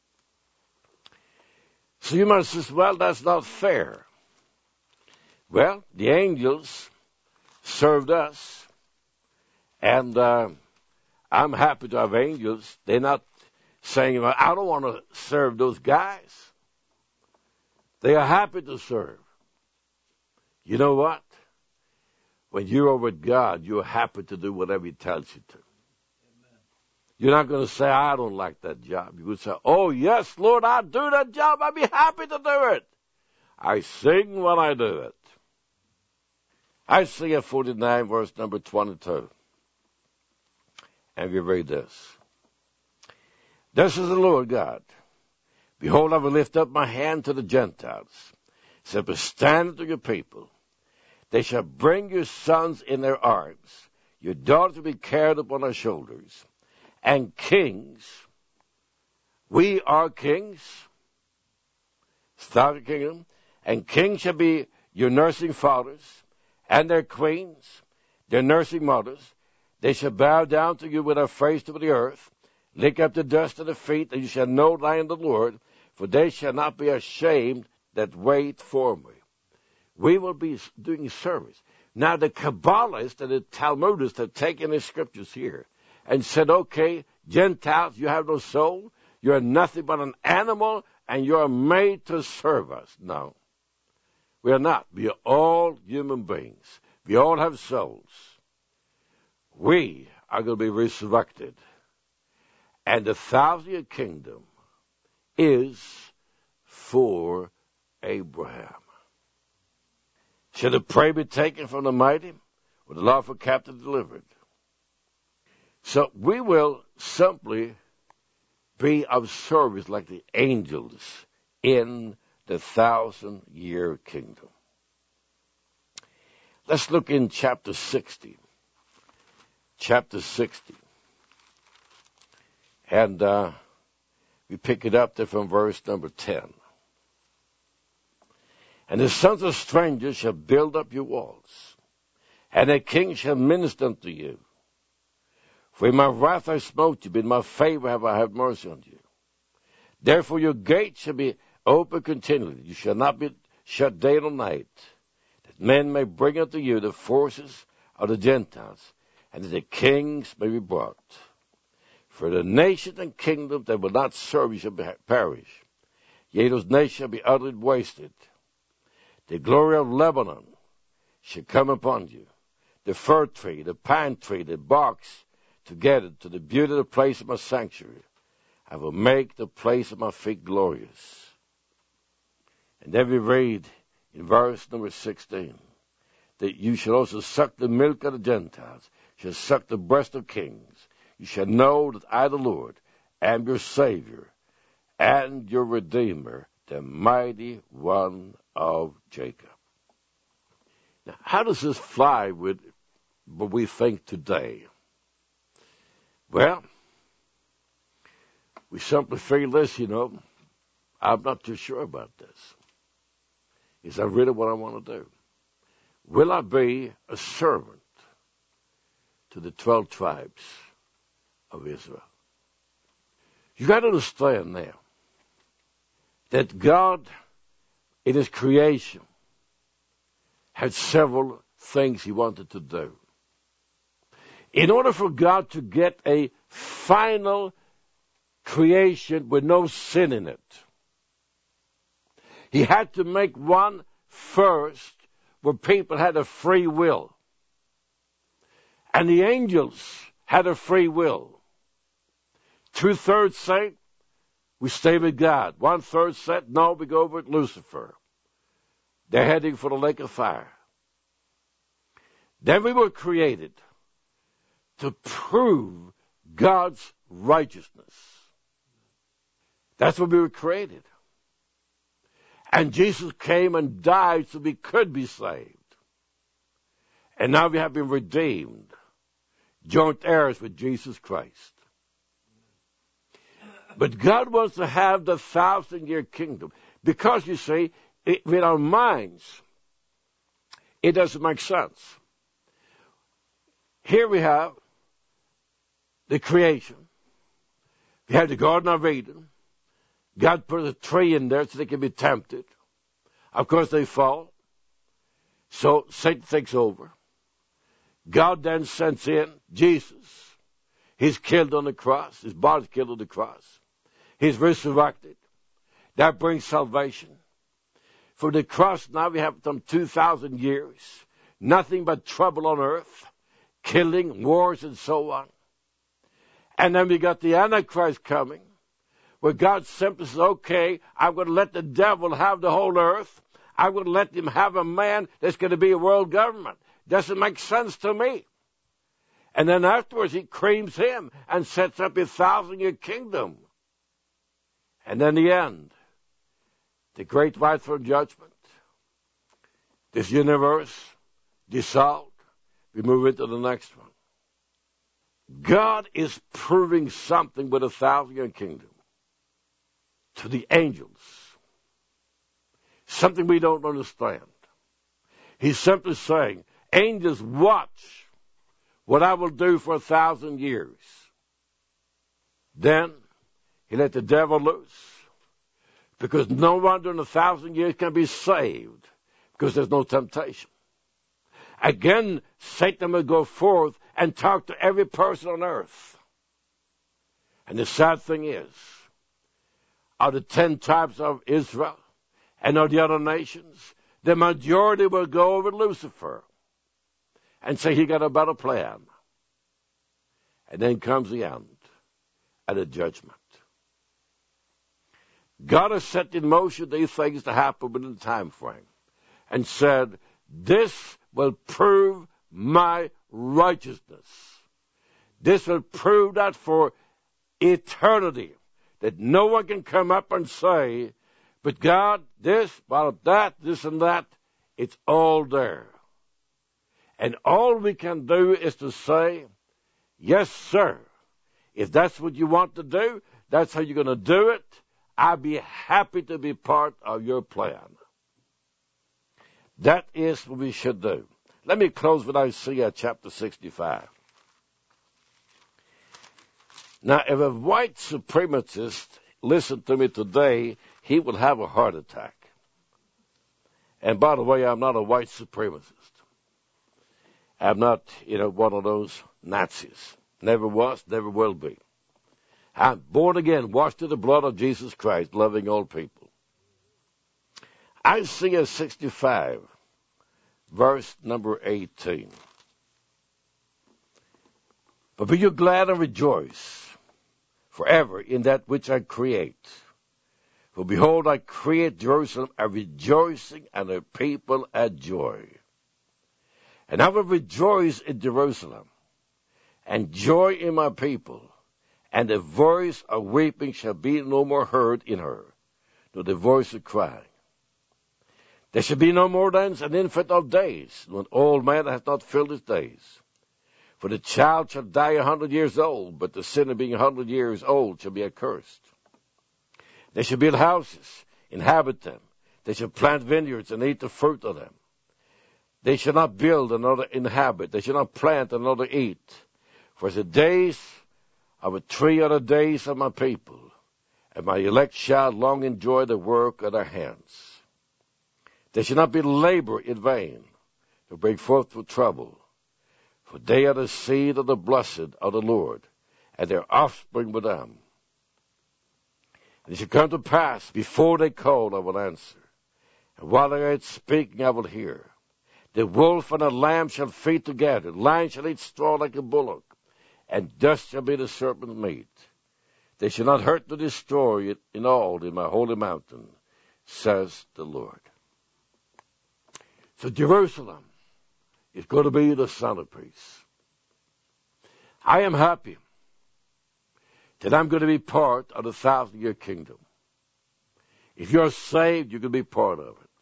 So you might say, well, that's not fair. Well, the angels served us, and I'm happy to have angels. They're not saying, well, I don't want to serve those guys. They are happy to serve. You know what? When you are with God, you're happy to do whatever He tells you to. Amen. You're not going to say, I don't like that job. You're going to say, oh, yes, Lord, I do that job. I'd be happy to do it. I sing when I do it. Isaiah 49, verse number 22. And we read this. This is the Lord God. Behold, I will lift up my hand to the Gentiles. So stand to your people. They shall bring your sons in their arms. Your daughters will be carried upon their shoulders. And kings, we are kings, start a kingdom, and kings shall be your nursing fathers, and their queens, their nursing mothers. They shall bow down to you with their face to the earth, lick up the dust of their feet, and you shall know that I am the Lord, for they shall not be ashamed that wait for me. We will be doing service. Now the Kabbalists and the Talmudists have taken the scriptures here and said, okay, Gentiles, you have no soul, you're nothing but an animal, and you're made to serve us. No, we are not. We are all human beings. We all have souls. We are going to be resurrected. And the 1,000-year kingdom is for Abraham. Shall the prey be taken from the mighty, or the lawful captive delivered? So we will simply be of service like the angels in the 1,000-year kingdom. Let's look in chapter 60. Chapter 60. And we pick it up there from verse number 10. And the sons of strangers shall build up your walls, and a king shall minister unto you. For in my wrath I smote you, but in my favor have I had mercy on you. Therefore your gates shall be open continually. You shall not be shut day nor night, that men may bring unto you the forces of the Gentiles, and that the kings may be brought. For the nations and kingdoms that will not serve you shall perish. Yea, those nations shall be utterly wasted. The glory of Lebanon shall come upon you, the fir tree, the pine tree, the box together to the beauty of the place of my sanctuary. I will make the place of my feet glorious. And then we read in verse number 16, that you shall also suck the milk of the Gentiles, shall suck the breast of kings. You shall know that I, the Lord, am your Savior and your Redeemer, the mighty one of Jacob. Now, how does this fly with what we think today? Well, we simply feel this, I'm not too sure about this. Is that really what I want to do? Will I be a servant to the 12 tribes of Israel? You got to understand now that God, in His creation, had several things He wanted to do. In order for God to get a final creation with no sin in it, He had to make one first where people had a free will. And the angels had a free will. 2/3 say, we stay with God. 1/3 said, no, we go with Lucifer. They're heading for the lake of fire. Then we were created to prove God's righteousness. That's what we were created. And Jesus came and died so we could be saved. And now we have been redeemed, joint heirs with Jesus Christ. But God wants to have the 1,000-year kingdom. Because, you see, with our minds, it doesn't make sense. Here we have the creation. We have the Garden of Eden. God put a tree in there so they can be tempted. Of course, they fall. So Satan takes over. God then sends in Jesus. He's killed on the cross. His body's killed on the cross. He's resurrected. That brings salvation. For the cross now we have some 2,000 years. Nothing but trouble on earth. Killing, wars, and so on. And then we got the Antichrist coming, where God simply says, okay, I'm going to let the devil have the whole earth. I'm going to let him have a man that's going to be a world government. Doesn't make sense to me. And then afterwards he creams him and sets up his 1,000-year kingdom. And then the end, the great white throne judgment. This universe dissolved. We move into the next one. God is proving something with a 1,000-year kingdom to the angels. Something we don't understand. He's simply saying, angels, watch what I will do for 1,000 years. Then he let the devil loose, because no one during 1,000 years can be saved, because there's no temptation. Again, Satan will go forth and talk to every person on earth. And the sad thing is, of the 10 tribes of Israel and of the other nations, the majority will go over Lucifer and say he got a better plan. And then comes the end and the judgment. God has set in motion these things to happen within the time frame and said, this will prove my righteousness. This will prove that for eternity, that no one can come up and say, but God, this, about that, this and that, it's all there. And all we can do is to say, yes, sir. If that's what you want to do, that's how you're going to do it. I'll be happy to be part of your plan. That is what we should do. Let me close with Isaiah chapter 65. Now, if a white supremacist listened to me today, he would have a heart attack. And by the way, I'm not a white supremacist. I'm not, one of those Nazis. Never was, never will be. I'm born again, washed in the blood of Jesus Christ, loving all people. Isaiah 65, verse number 18. But be you glad and rejoice forever in that which I create. For behold, I create Jerusalem a rejoicing and a people a joy. And I will rejoice in Jerusalem, and joy in my people, and the voice of weeping shall be no more heard in her, nor the voice of crying. There shall be no more then an infant of days, when old man hath not filled his days. For the child shall die 100 years old, but the sinner being 100 years old shall be accursed. They shall build houses, inhabit them. They shall plant vineyards and eat the fruit of them. They shall not build, another inhabit. They shall not plant, another eat. For the days of a tree are the days of my people, and my elect shall long enjoy the work of their hands. They shall not be labor in vain, to bring forth with trouble. For they are the seed of the blessed of the Lord, and their offspring with them. And it shall come to pass, before they call, I will answer. And while they are yet speaking, I will hear. The wolf and the lamb shall feed together. The lion shall eat straw like a bullock, and dust shall be the serpent's meat. They shall not hurt to destroy it in all in my holy mountain, says the Lord. So Jerusalem is going to be the centerpiece. I am happy that I'm going to be part of the 1,000-year kingdom. If you're saved, you can be part of it.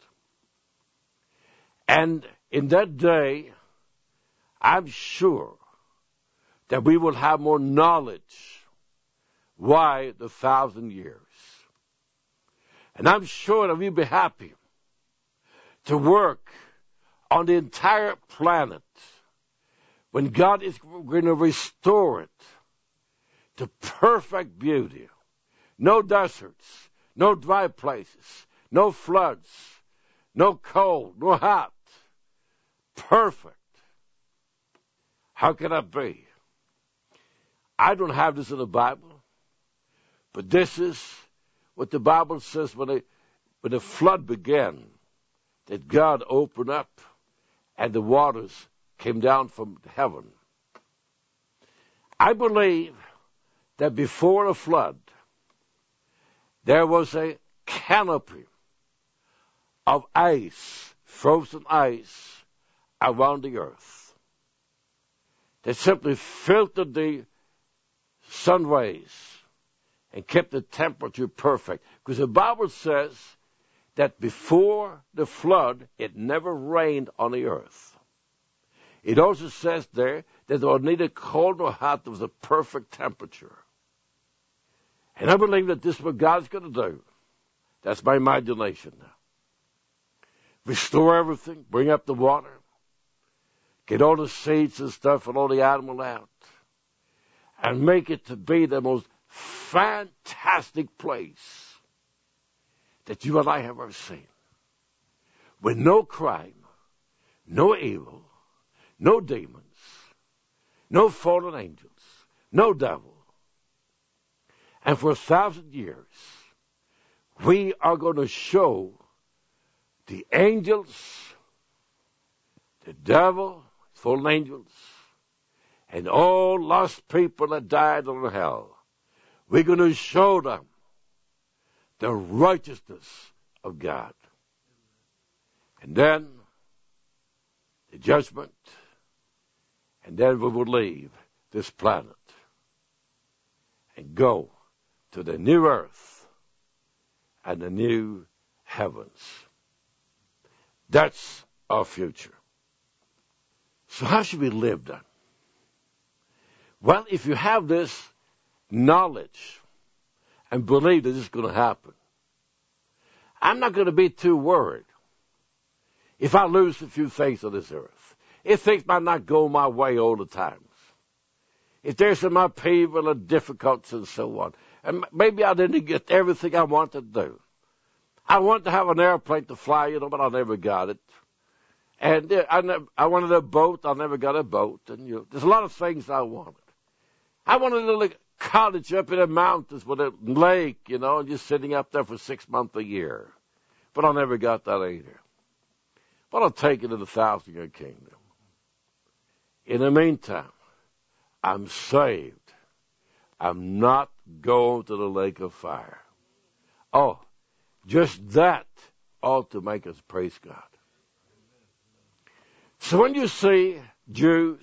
And in that day, I'm sure that we will have more knowledge why the 1,000 years. And I'm sure that we'll be happy to work on the entire planet when God is going to restore it to perfect beauty. No deserts, no dry places, no floods, no cold, no hot. Perfect. How can that be? I don't have this in the Bible, but this is what the Bible says when the flood began. that God opened up and the waters came down from heaven. I believe that before the flood, there was a canopy of ice, frozen ice, around the earth that simply filtered the sun rays and kept the temperature perfect. Because the Bible says that before the flood, it never rained on the earth. It also says there that there was neither cold nor hot. There was a perfect temperature. And I believe that this is what God's going to do. That's my imagination now. Restore everything, bring up the water, get all the seeds and stuff and all the animal out, and make it to be the most fantastic place that you and I have ever seen. With no crime, no evil, no demons, no fallen angels, no devil. And for 1,000 years, we are going to show the angels, the devil, fallen angels, and all lost people that died on hell. We're going to show them the righteousness of God. And then the judgment, and then we will leave this planet and go to the new earth and the new heavens. That's our future. So how should we live then? Well, if you have this knowledge and believe that this is going to happen, I'm not going to be too worried if I lose a few things on this earth. If things might not go my way all the times. If there's some upheaval and difficulties and so on. And maybe I didn't get everything I wanted to do. I wanted to have an airplane to fly, but I never got it. And I wanted a boat. I never got a boat. And there's a lot of things I wanted. I wanted a little cottage up in the mountains with a lake, and just sitting up there for 6 months a year. But I never got that either. But I'll take it in the 1,000-year kingdom. In the meantime, I'm saved. I'm not going to the lake of fire. Oh, just that ought to make us praise God. So when you see Jews,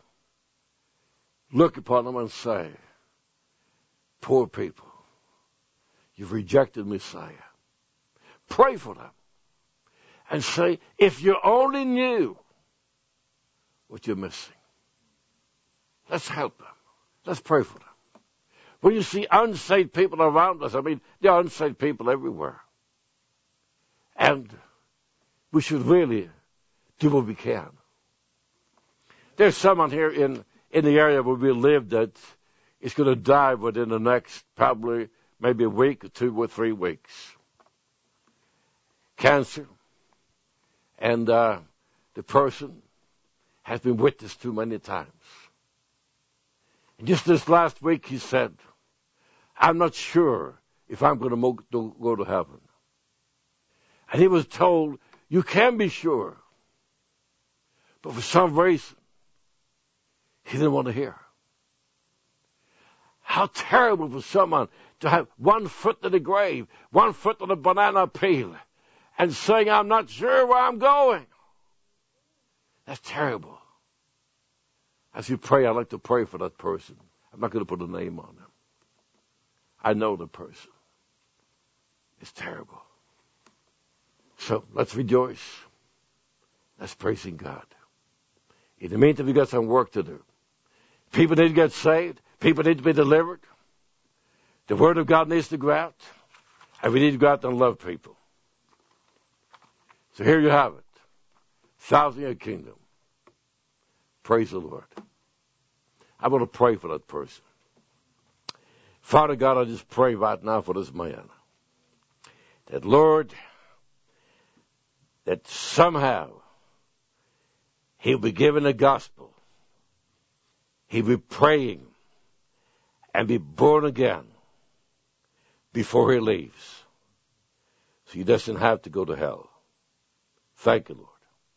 look upon them and say, poor people, you've rejected Messiah. Pray for them. And say, if you only knew what you're missing, let's help them. Let's pray for them. When you see unsaved people around us, there are unsaved people everywhere. And we should really do what we can. There's someone here in the area where we live that is going to die within the next probably maybe a week or 2 or 3 weeks. Cancer. And the person has been witnessed too many times. And just this last week he said, I'm not sure if I'm going to go to heaven. And he was told, you can be sure. But for some reason, he didn't want to hear. How terrible for someone to have 1 foot in the grave, 1 foot on a banana peel, and saying, I'm not sure where I'm going. That's terrible. As you pray, I'd like to pray for that person. I'm not going to put a name on them. I know the person. It's terrible. So let's rejoice. Let's praise God. In the meantime, we've got some work to do. People need to get saved. People need to be delivered. The Word of God needs to go out. And we need to go out and love people. So here you have it. 1,000-year kingdom. Praise the Lord. I want to pray for that person. Father God, I just pray right now for this man. That, Lord, that somehow he'll be given the gospel. He'll be praying and be born again before he leaves. So he doesn't have to go to hell. Thank you, Lord.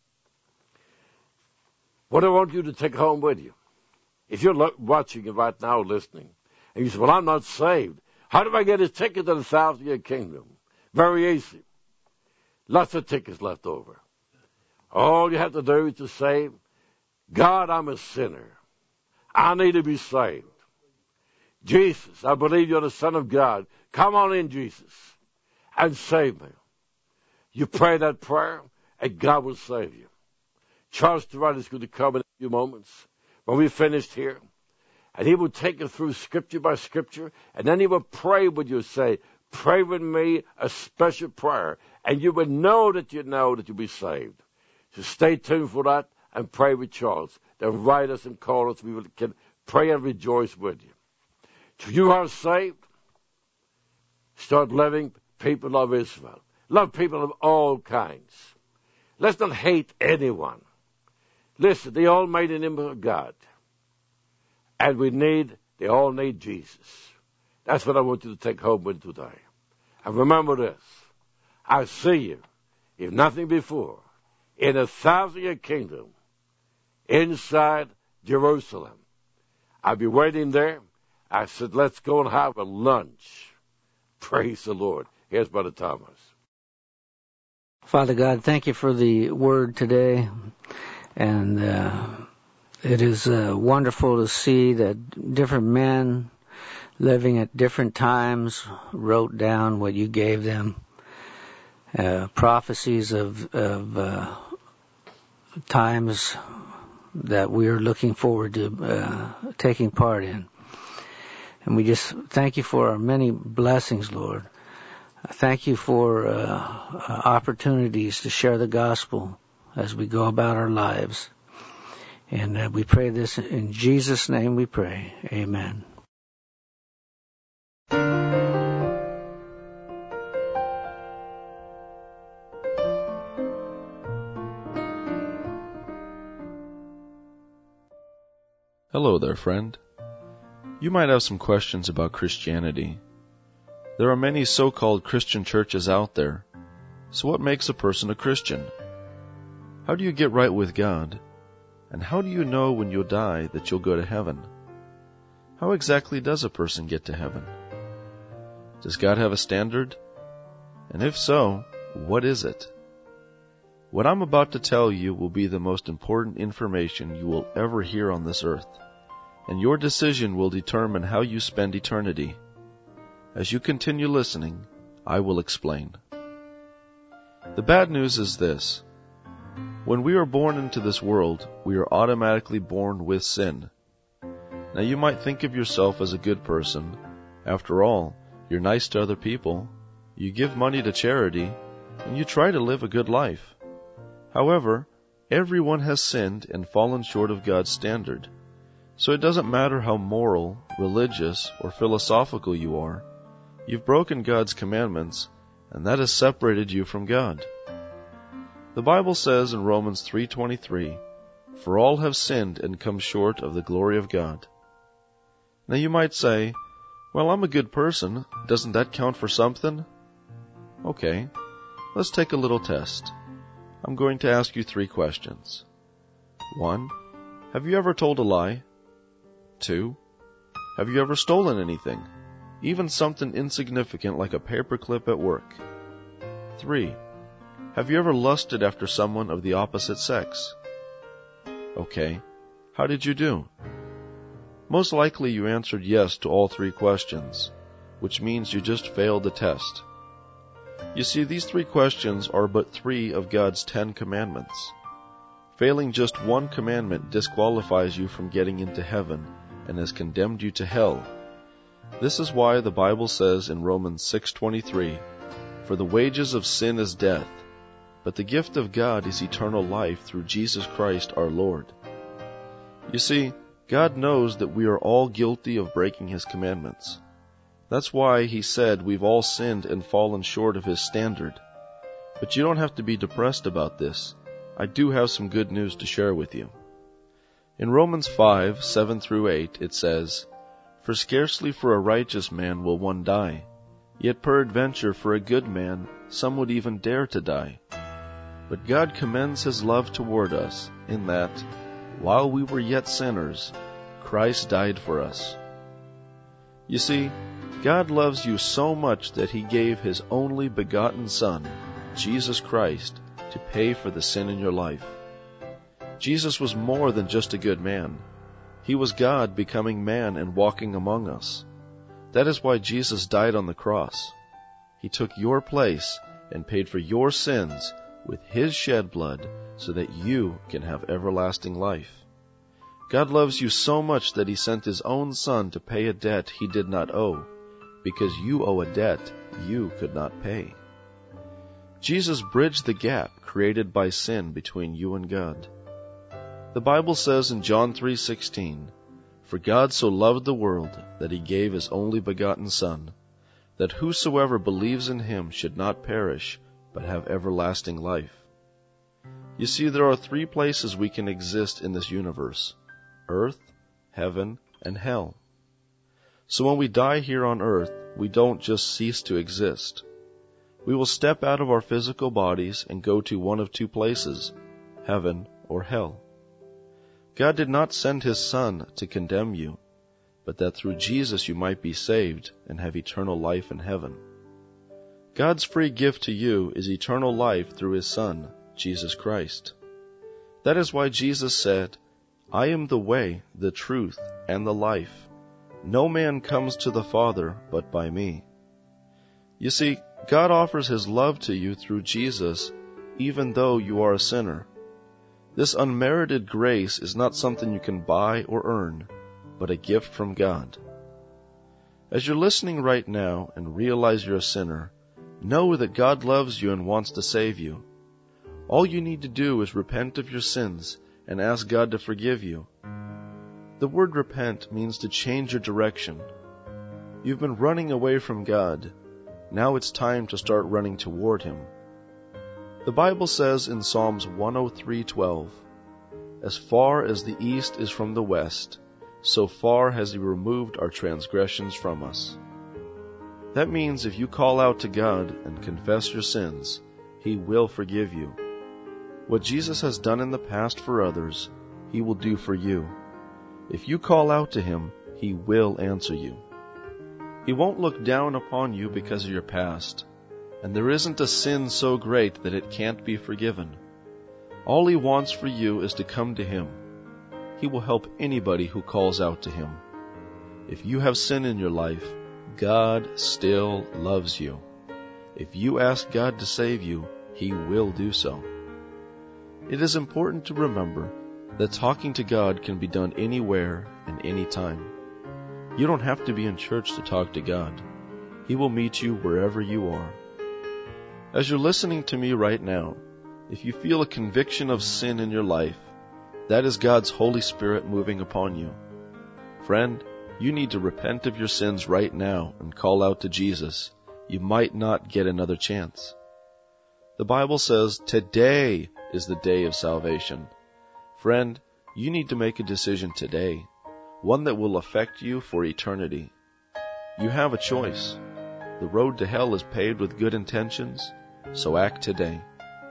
What I want you to take home with you, if you're watching it right now, listening, and you say, well, I'm not saved. How do I get a ticket to the 1,000-year kingdom? Very easy. Lots of tickets left over. All you have to do is to say, God, I'm a sinner. I need to be saved. Jesus, I believe you're the Son of God. Come on in, Jesus, and save me. You pray that prayer, and God will save you. Charles Durant is going to come in a few moments when we finished here, and he will take you through scripture by scripture, and then he will pray with you, say, pray with me a special prayer, and you will know that you'll be saved. So stay tuned for that and pray with Charles. Then write us and call us. We can pray and rejoice with you. So you are saved. Start loving people of Israel. Love people of all kinds. Let's not hate anyone. Listen, they all made an image of God. And they all need Jesus. That's what I want you to take home with today. And remember this. I see you, if nothing before, in a 1,000-year kingdom inside Jerusalem. I'll be waiting there. I said, let's go and have a lunch. Praise the Lord. Here's Brother Thomas. Father God, thank you for the word today. And it is wonderful to see that different men living at different times wrote down what you gave them. Prophecies of times that we are looking forward to taking part in. And we just thank you for our many blessings, Lord. Thank you for opportunities to share the gospel as we go about our lives. And we pray this in Jesus' name we pray. Amen. Hello there, friend. You might have some questions about Christianity. There are many so-called Christian churches out there. So what makes a person a Christian? How do you get right with God? And how do you know when you'll die that you'll go to heaven? How exactly does a person get to heaven? Does God have a standard? And if so, what is it? What I'm about to tell you will be the most important information you will ever hear on this earth, and your decision will determine how you spend eternity. As you continue listening, I will explain. The bad news is this. When we are born into this world, we are automatically born with sin. Now you might think of yourself as a good person. After all, you're nice to other people, you give money to charity, and you try to live a good life. However, everyone has sinned and fallen short of God's standard. So it doesn't matter how moral, religious, or philosophical you are. You've broken God's commandments, and that has separated you from God. The Bible says in Romans 3:23, "For all have sinned and come short of the glory of God." Now you might say, well, I'm a good person. Doesn't that count for something? Okay, let's take a little test. I'm going to ask you 3 questions. 1. Have you ever told a lie? 2. Have you ever stolen anything? Even something insignificant like a paperclip at work? 3. Have you ever lusted after someone of the opposite sex? Okay, how did you do? Most likely you answered yes to all 3 questions, which means you just failed the test. You see, these 3 questions are but 3 of God's 10 commandments. Failing just one commandment disqualifies you from getting into heaven and has condemned you to hell. This is why the Bible says in Romans 6:23, "For the wages of sin is death, but the gift of God is eternal life through Jesus Christ our Lord." You see, God knows that we are all guilty of breaking His commandments. That's why He said we've all sinned and fallen short of His standard. But you don't have to be depressed about this. I do have some good news to share with you. In Romans 5:7-8, it says, "For scarcely for a righteous man will one die, yet peradventure for a good man some would even dare to die. But God commends His love toward us in that, while we were yet sinners, Christ died for us. You see, God loves you so much that He gave His only begotten Son, Jesus Christ, to pay for the sin in your life. Jesus was more than just a good man. He was God becoming man and walking among us. That is why Jesus died on the cross. He took your place and paid for your sins with His shed blood so that you can have everlasting life. God loves you so much that He sent His own Son to pay a debt He did not owe, because you owe a debt you could not pay. Jesus bridged the gap created by sin between you and God. The Bible says in John 3:16, "For God so loved the world that He gave His only begotten Son, that whosoever believes in Him should not perish, but have everlasting life." You see, there are three places we can exist in this universe: earth, heaven, and hell. So when we die here on earth, we don't just cease to exist. We will step out of our physical bodies and go to one of two places, heaven or hell. God did not send His Son to condemn you, but that through Jesus you might be saved and have eternal life in heaven. God's free gift to you is eternal life through His Son, Jesus Christ. That is why Jesus said, "I am the way, the truth, and the life. No man comes to the Father but by me." You see, God offers His love to you through Jesus, even though you are a sinner. This unmerited grace is not something you can buy or earn, but a gift from God. As you're listening right now and realize you're a sinner, know that God loves you and wants to save you. All you need to do is repent of your sins and ask God to forgive you. The word repent means to change your direction. You've been running away from God. Now it's time to start running toward Him. The Bible says in Psalms 103:12, "As far as the east is from the west, so far has He removed our transgressions from us." That means if you call out to God and confess your sins, He will forgive you. What Jesus has done in the past for others, He will do for you. If you call out to Him, He will answer you. He won't look down upon you because of your past, and there isn't a sin so great that it can't be forgiven. All He wants for you is to come to Him. He will help anybody who calls out to Him. If you have sin in your life, God still loves you. If you ask God to save you, He will do so. It is important to remember that talking to God can be done anywhere and anytime. You don't have to be in church to talk to God. He will meet you wherever you are. As you're listening to me right now, if you feel a conviction of sin in your life, that is God's Holy Spirit moving upon you. Friend, you need to repent of your sins right now and call out to Jesus. You might not get another chance. The Bible says today is the day of salvation. Friend, you need to make a decision today, one that will affect you for eternity. You have a choice. The road to hell is paved with good intentions, so act today.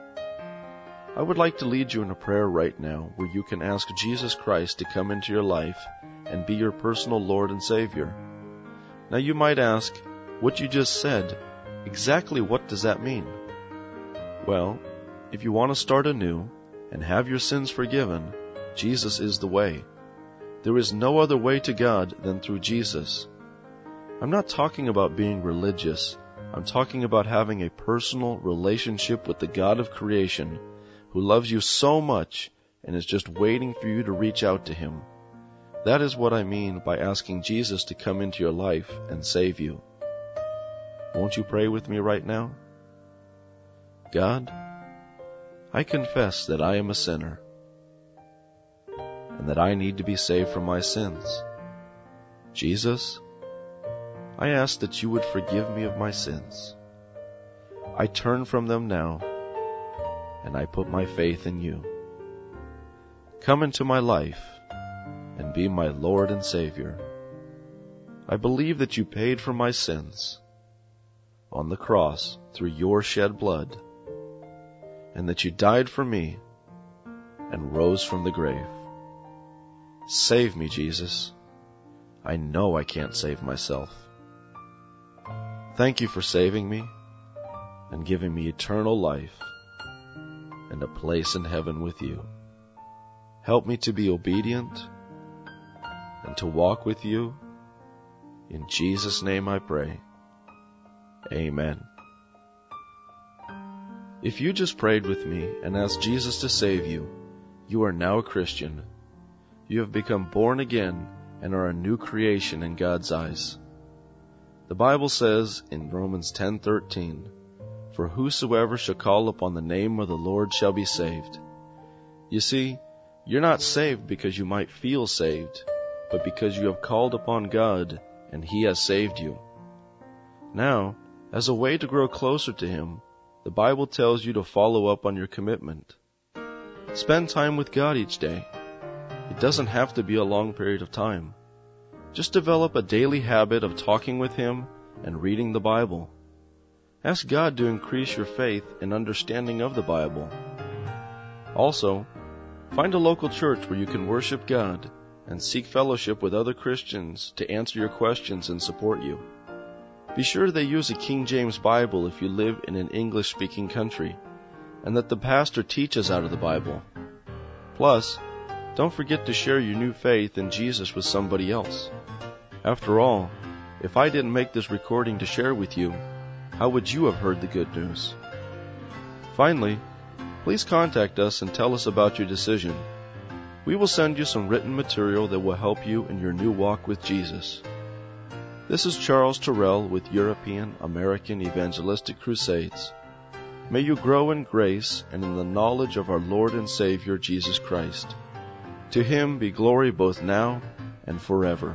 I would like to lead you in a prayer right now where you can ask Jesus Christ to come into your life and be your personal Lord and Savior. Now you might ask, what you just said, exactly what does that mean? Well, if you want to start anew and have your sins forgiven, Jesus is the way. There is no other way to God than through Jesus. I'm not talking about being religious. I'm talking about having a personal relationship with the God of creation who loves you so much and is just waiting for you to reach out to Him. That is what I mean by asking Jesus to come into your life and save you. Won't you pray with me right now? God, I confess that I am a sinner and that I need to be saved from my sins. Jesus, I ask that you would forgive me of my sins. I turn from them now, and I put my faith in you. Come into my life and be my Lord and Savior. I believe that you paid for my sins on the cross through your shed blood. and that you died for me and rose from the grave. Save me, Jesus. I know I can't save myself. Thank you for saving me and giving me eternal life and a place in heaven with you. Help me to be obedient and to walk with you. In Jesus' name I pray. Amen. If you just prayed with me and asked Jesus to save you, you are now a Christian. You have become born again and are a new creation in God's eyes. The Bible says in Romans 10:13, "For whosoever shall call upon the name of the Lord shall be saved." You see, you're not saved because you might feel saved, but because you have called upon God and He has saved you. Now, as a way to grow closer to Him, the Bible tells you to follow up on your commitment. Spend time with God each day. It doesn't have to be a long period of time. Just develop a daily habit of talking with Him and reading the Bible. Ask God to increase your faith and understanding of the Bible. Also, find a local church where you can worship God and seek fellowship with other Christians to answer your questions and support you. Be sure they use a King James Bible if you live in an English-speaking country, and that the pastor teaches out of the Bible. Plus, don't forget to share your new faith in Jesus with somebody else. After all, if I didn't make this recording to share with you, how would you have heard the good news? Finally, please contact us and tell us about your decision. We will send you some written material that will help you in your new walk with Jesus. This is Charles Terrell with European American Evangelistic Crusades. May you grow in grace and in the knowledge of our Lord and Savior Jesus Christ. To Him be glory both now and forever.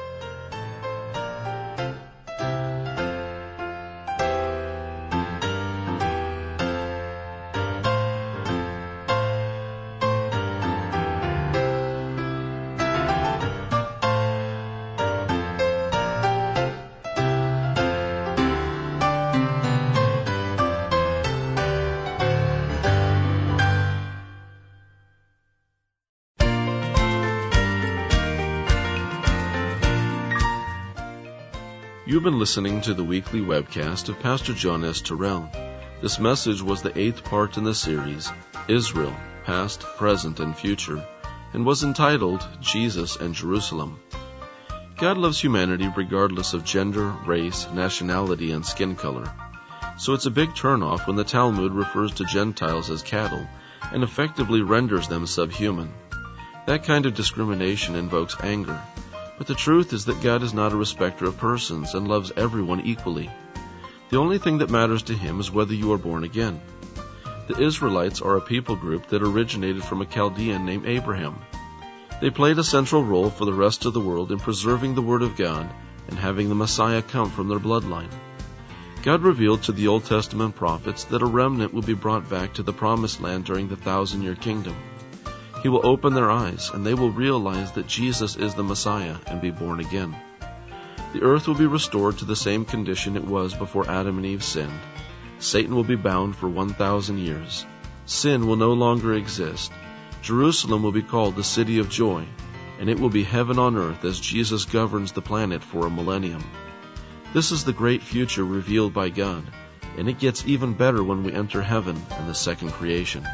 You've been listening to the weekly webcast of Pastor John S. Terrell. This message was the 8th part in the series, Israel, Past, Present, and Future, and was entitled Jesus and Jerusalem. God loves humanity regardless of gender, race, nationality, and skin color. So it's a big turnoff when the Talmud refers to Gentiles as cattle and effectively renders them subhuman. That kind of discrimination invokes anger. But the truth is that God is not a respecter of persons and loves everyone equally. The only thing that matters to Him is whether you are born again. The Israelites are a people group that originated from a Chaldean named Abraham. They played a central role for the rest of the world in preserving the Word of God and having the Messiah come from their bloodline. God revealed to the Old Testament prophets that a remnant would be brought back to the Promised Land during the 1,000-year kingdom. He will open their eyes, and they will realize that Jesus is the Messiah and be born again. The earth will be restored to the same condition it was before Adam and Eve sinned. Satan will be bound for 1,000 years. Sin will no longer exist. Jerusalem will be called the City of Joy, and it will be heaven on earth as Jesus governs the planet for a millennium. This is the great future revealed by God, and it gets even better when we enter heaven and the second creation.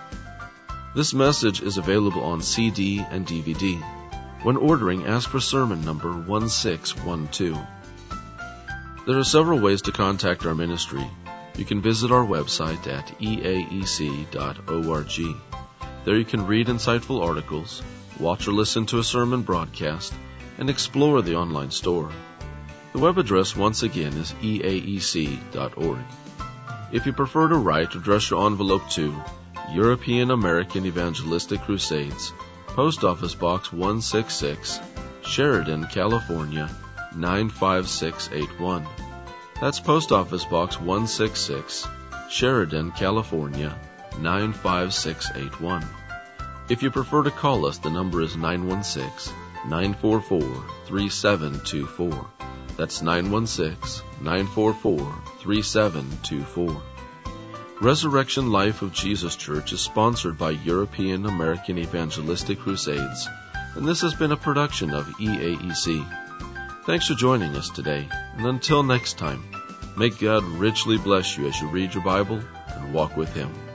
This message is available on CD and DVD. When ordering, ask for sermon number 1612. There are several ways to contact our ministry. You can visit our website at eaec.org. There you can read insightful articles, watch or listen to a sermon broadcast, and explore the online store. The web address once again is eaec.org. If you prefer to write, address your envelope to European American Evangelistic Crusades, Post Office Box 166, Sheridan, California, 95681. That's Post Office Box 166, Sheridan, California, 95681. If you prefer to call us, the number is 916-944-3724. That's 916-944-3724. Resurrection Life of Jesus Church is sponsored by European American Evangelistic Crusades, and this has been a production of EAEC. Thanks for joining us today, and until next time, may God richly bless you as you read your Bible and walk with Him.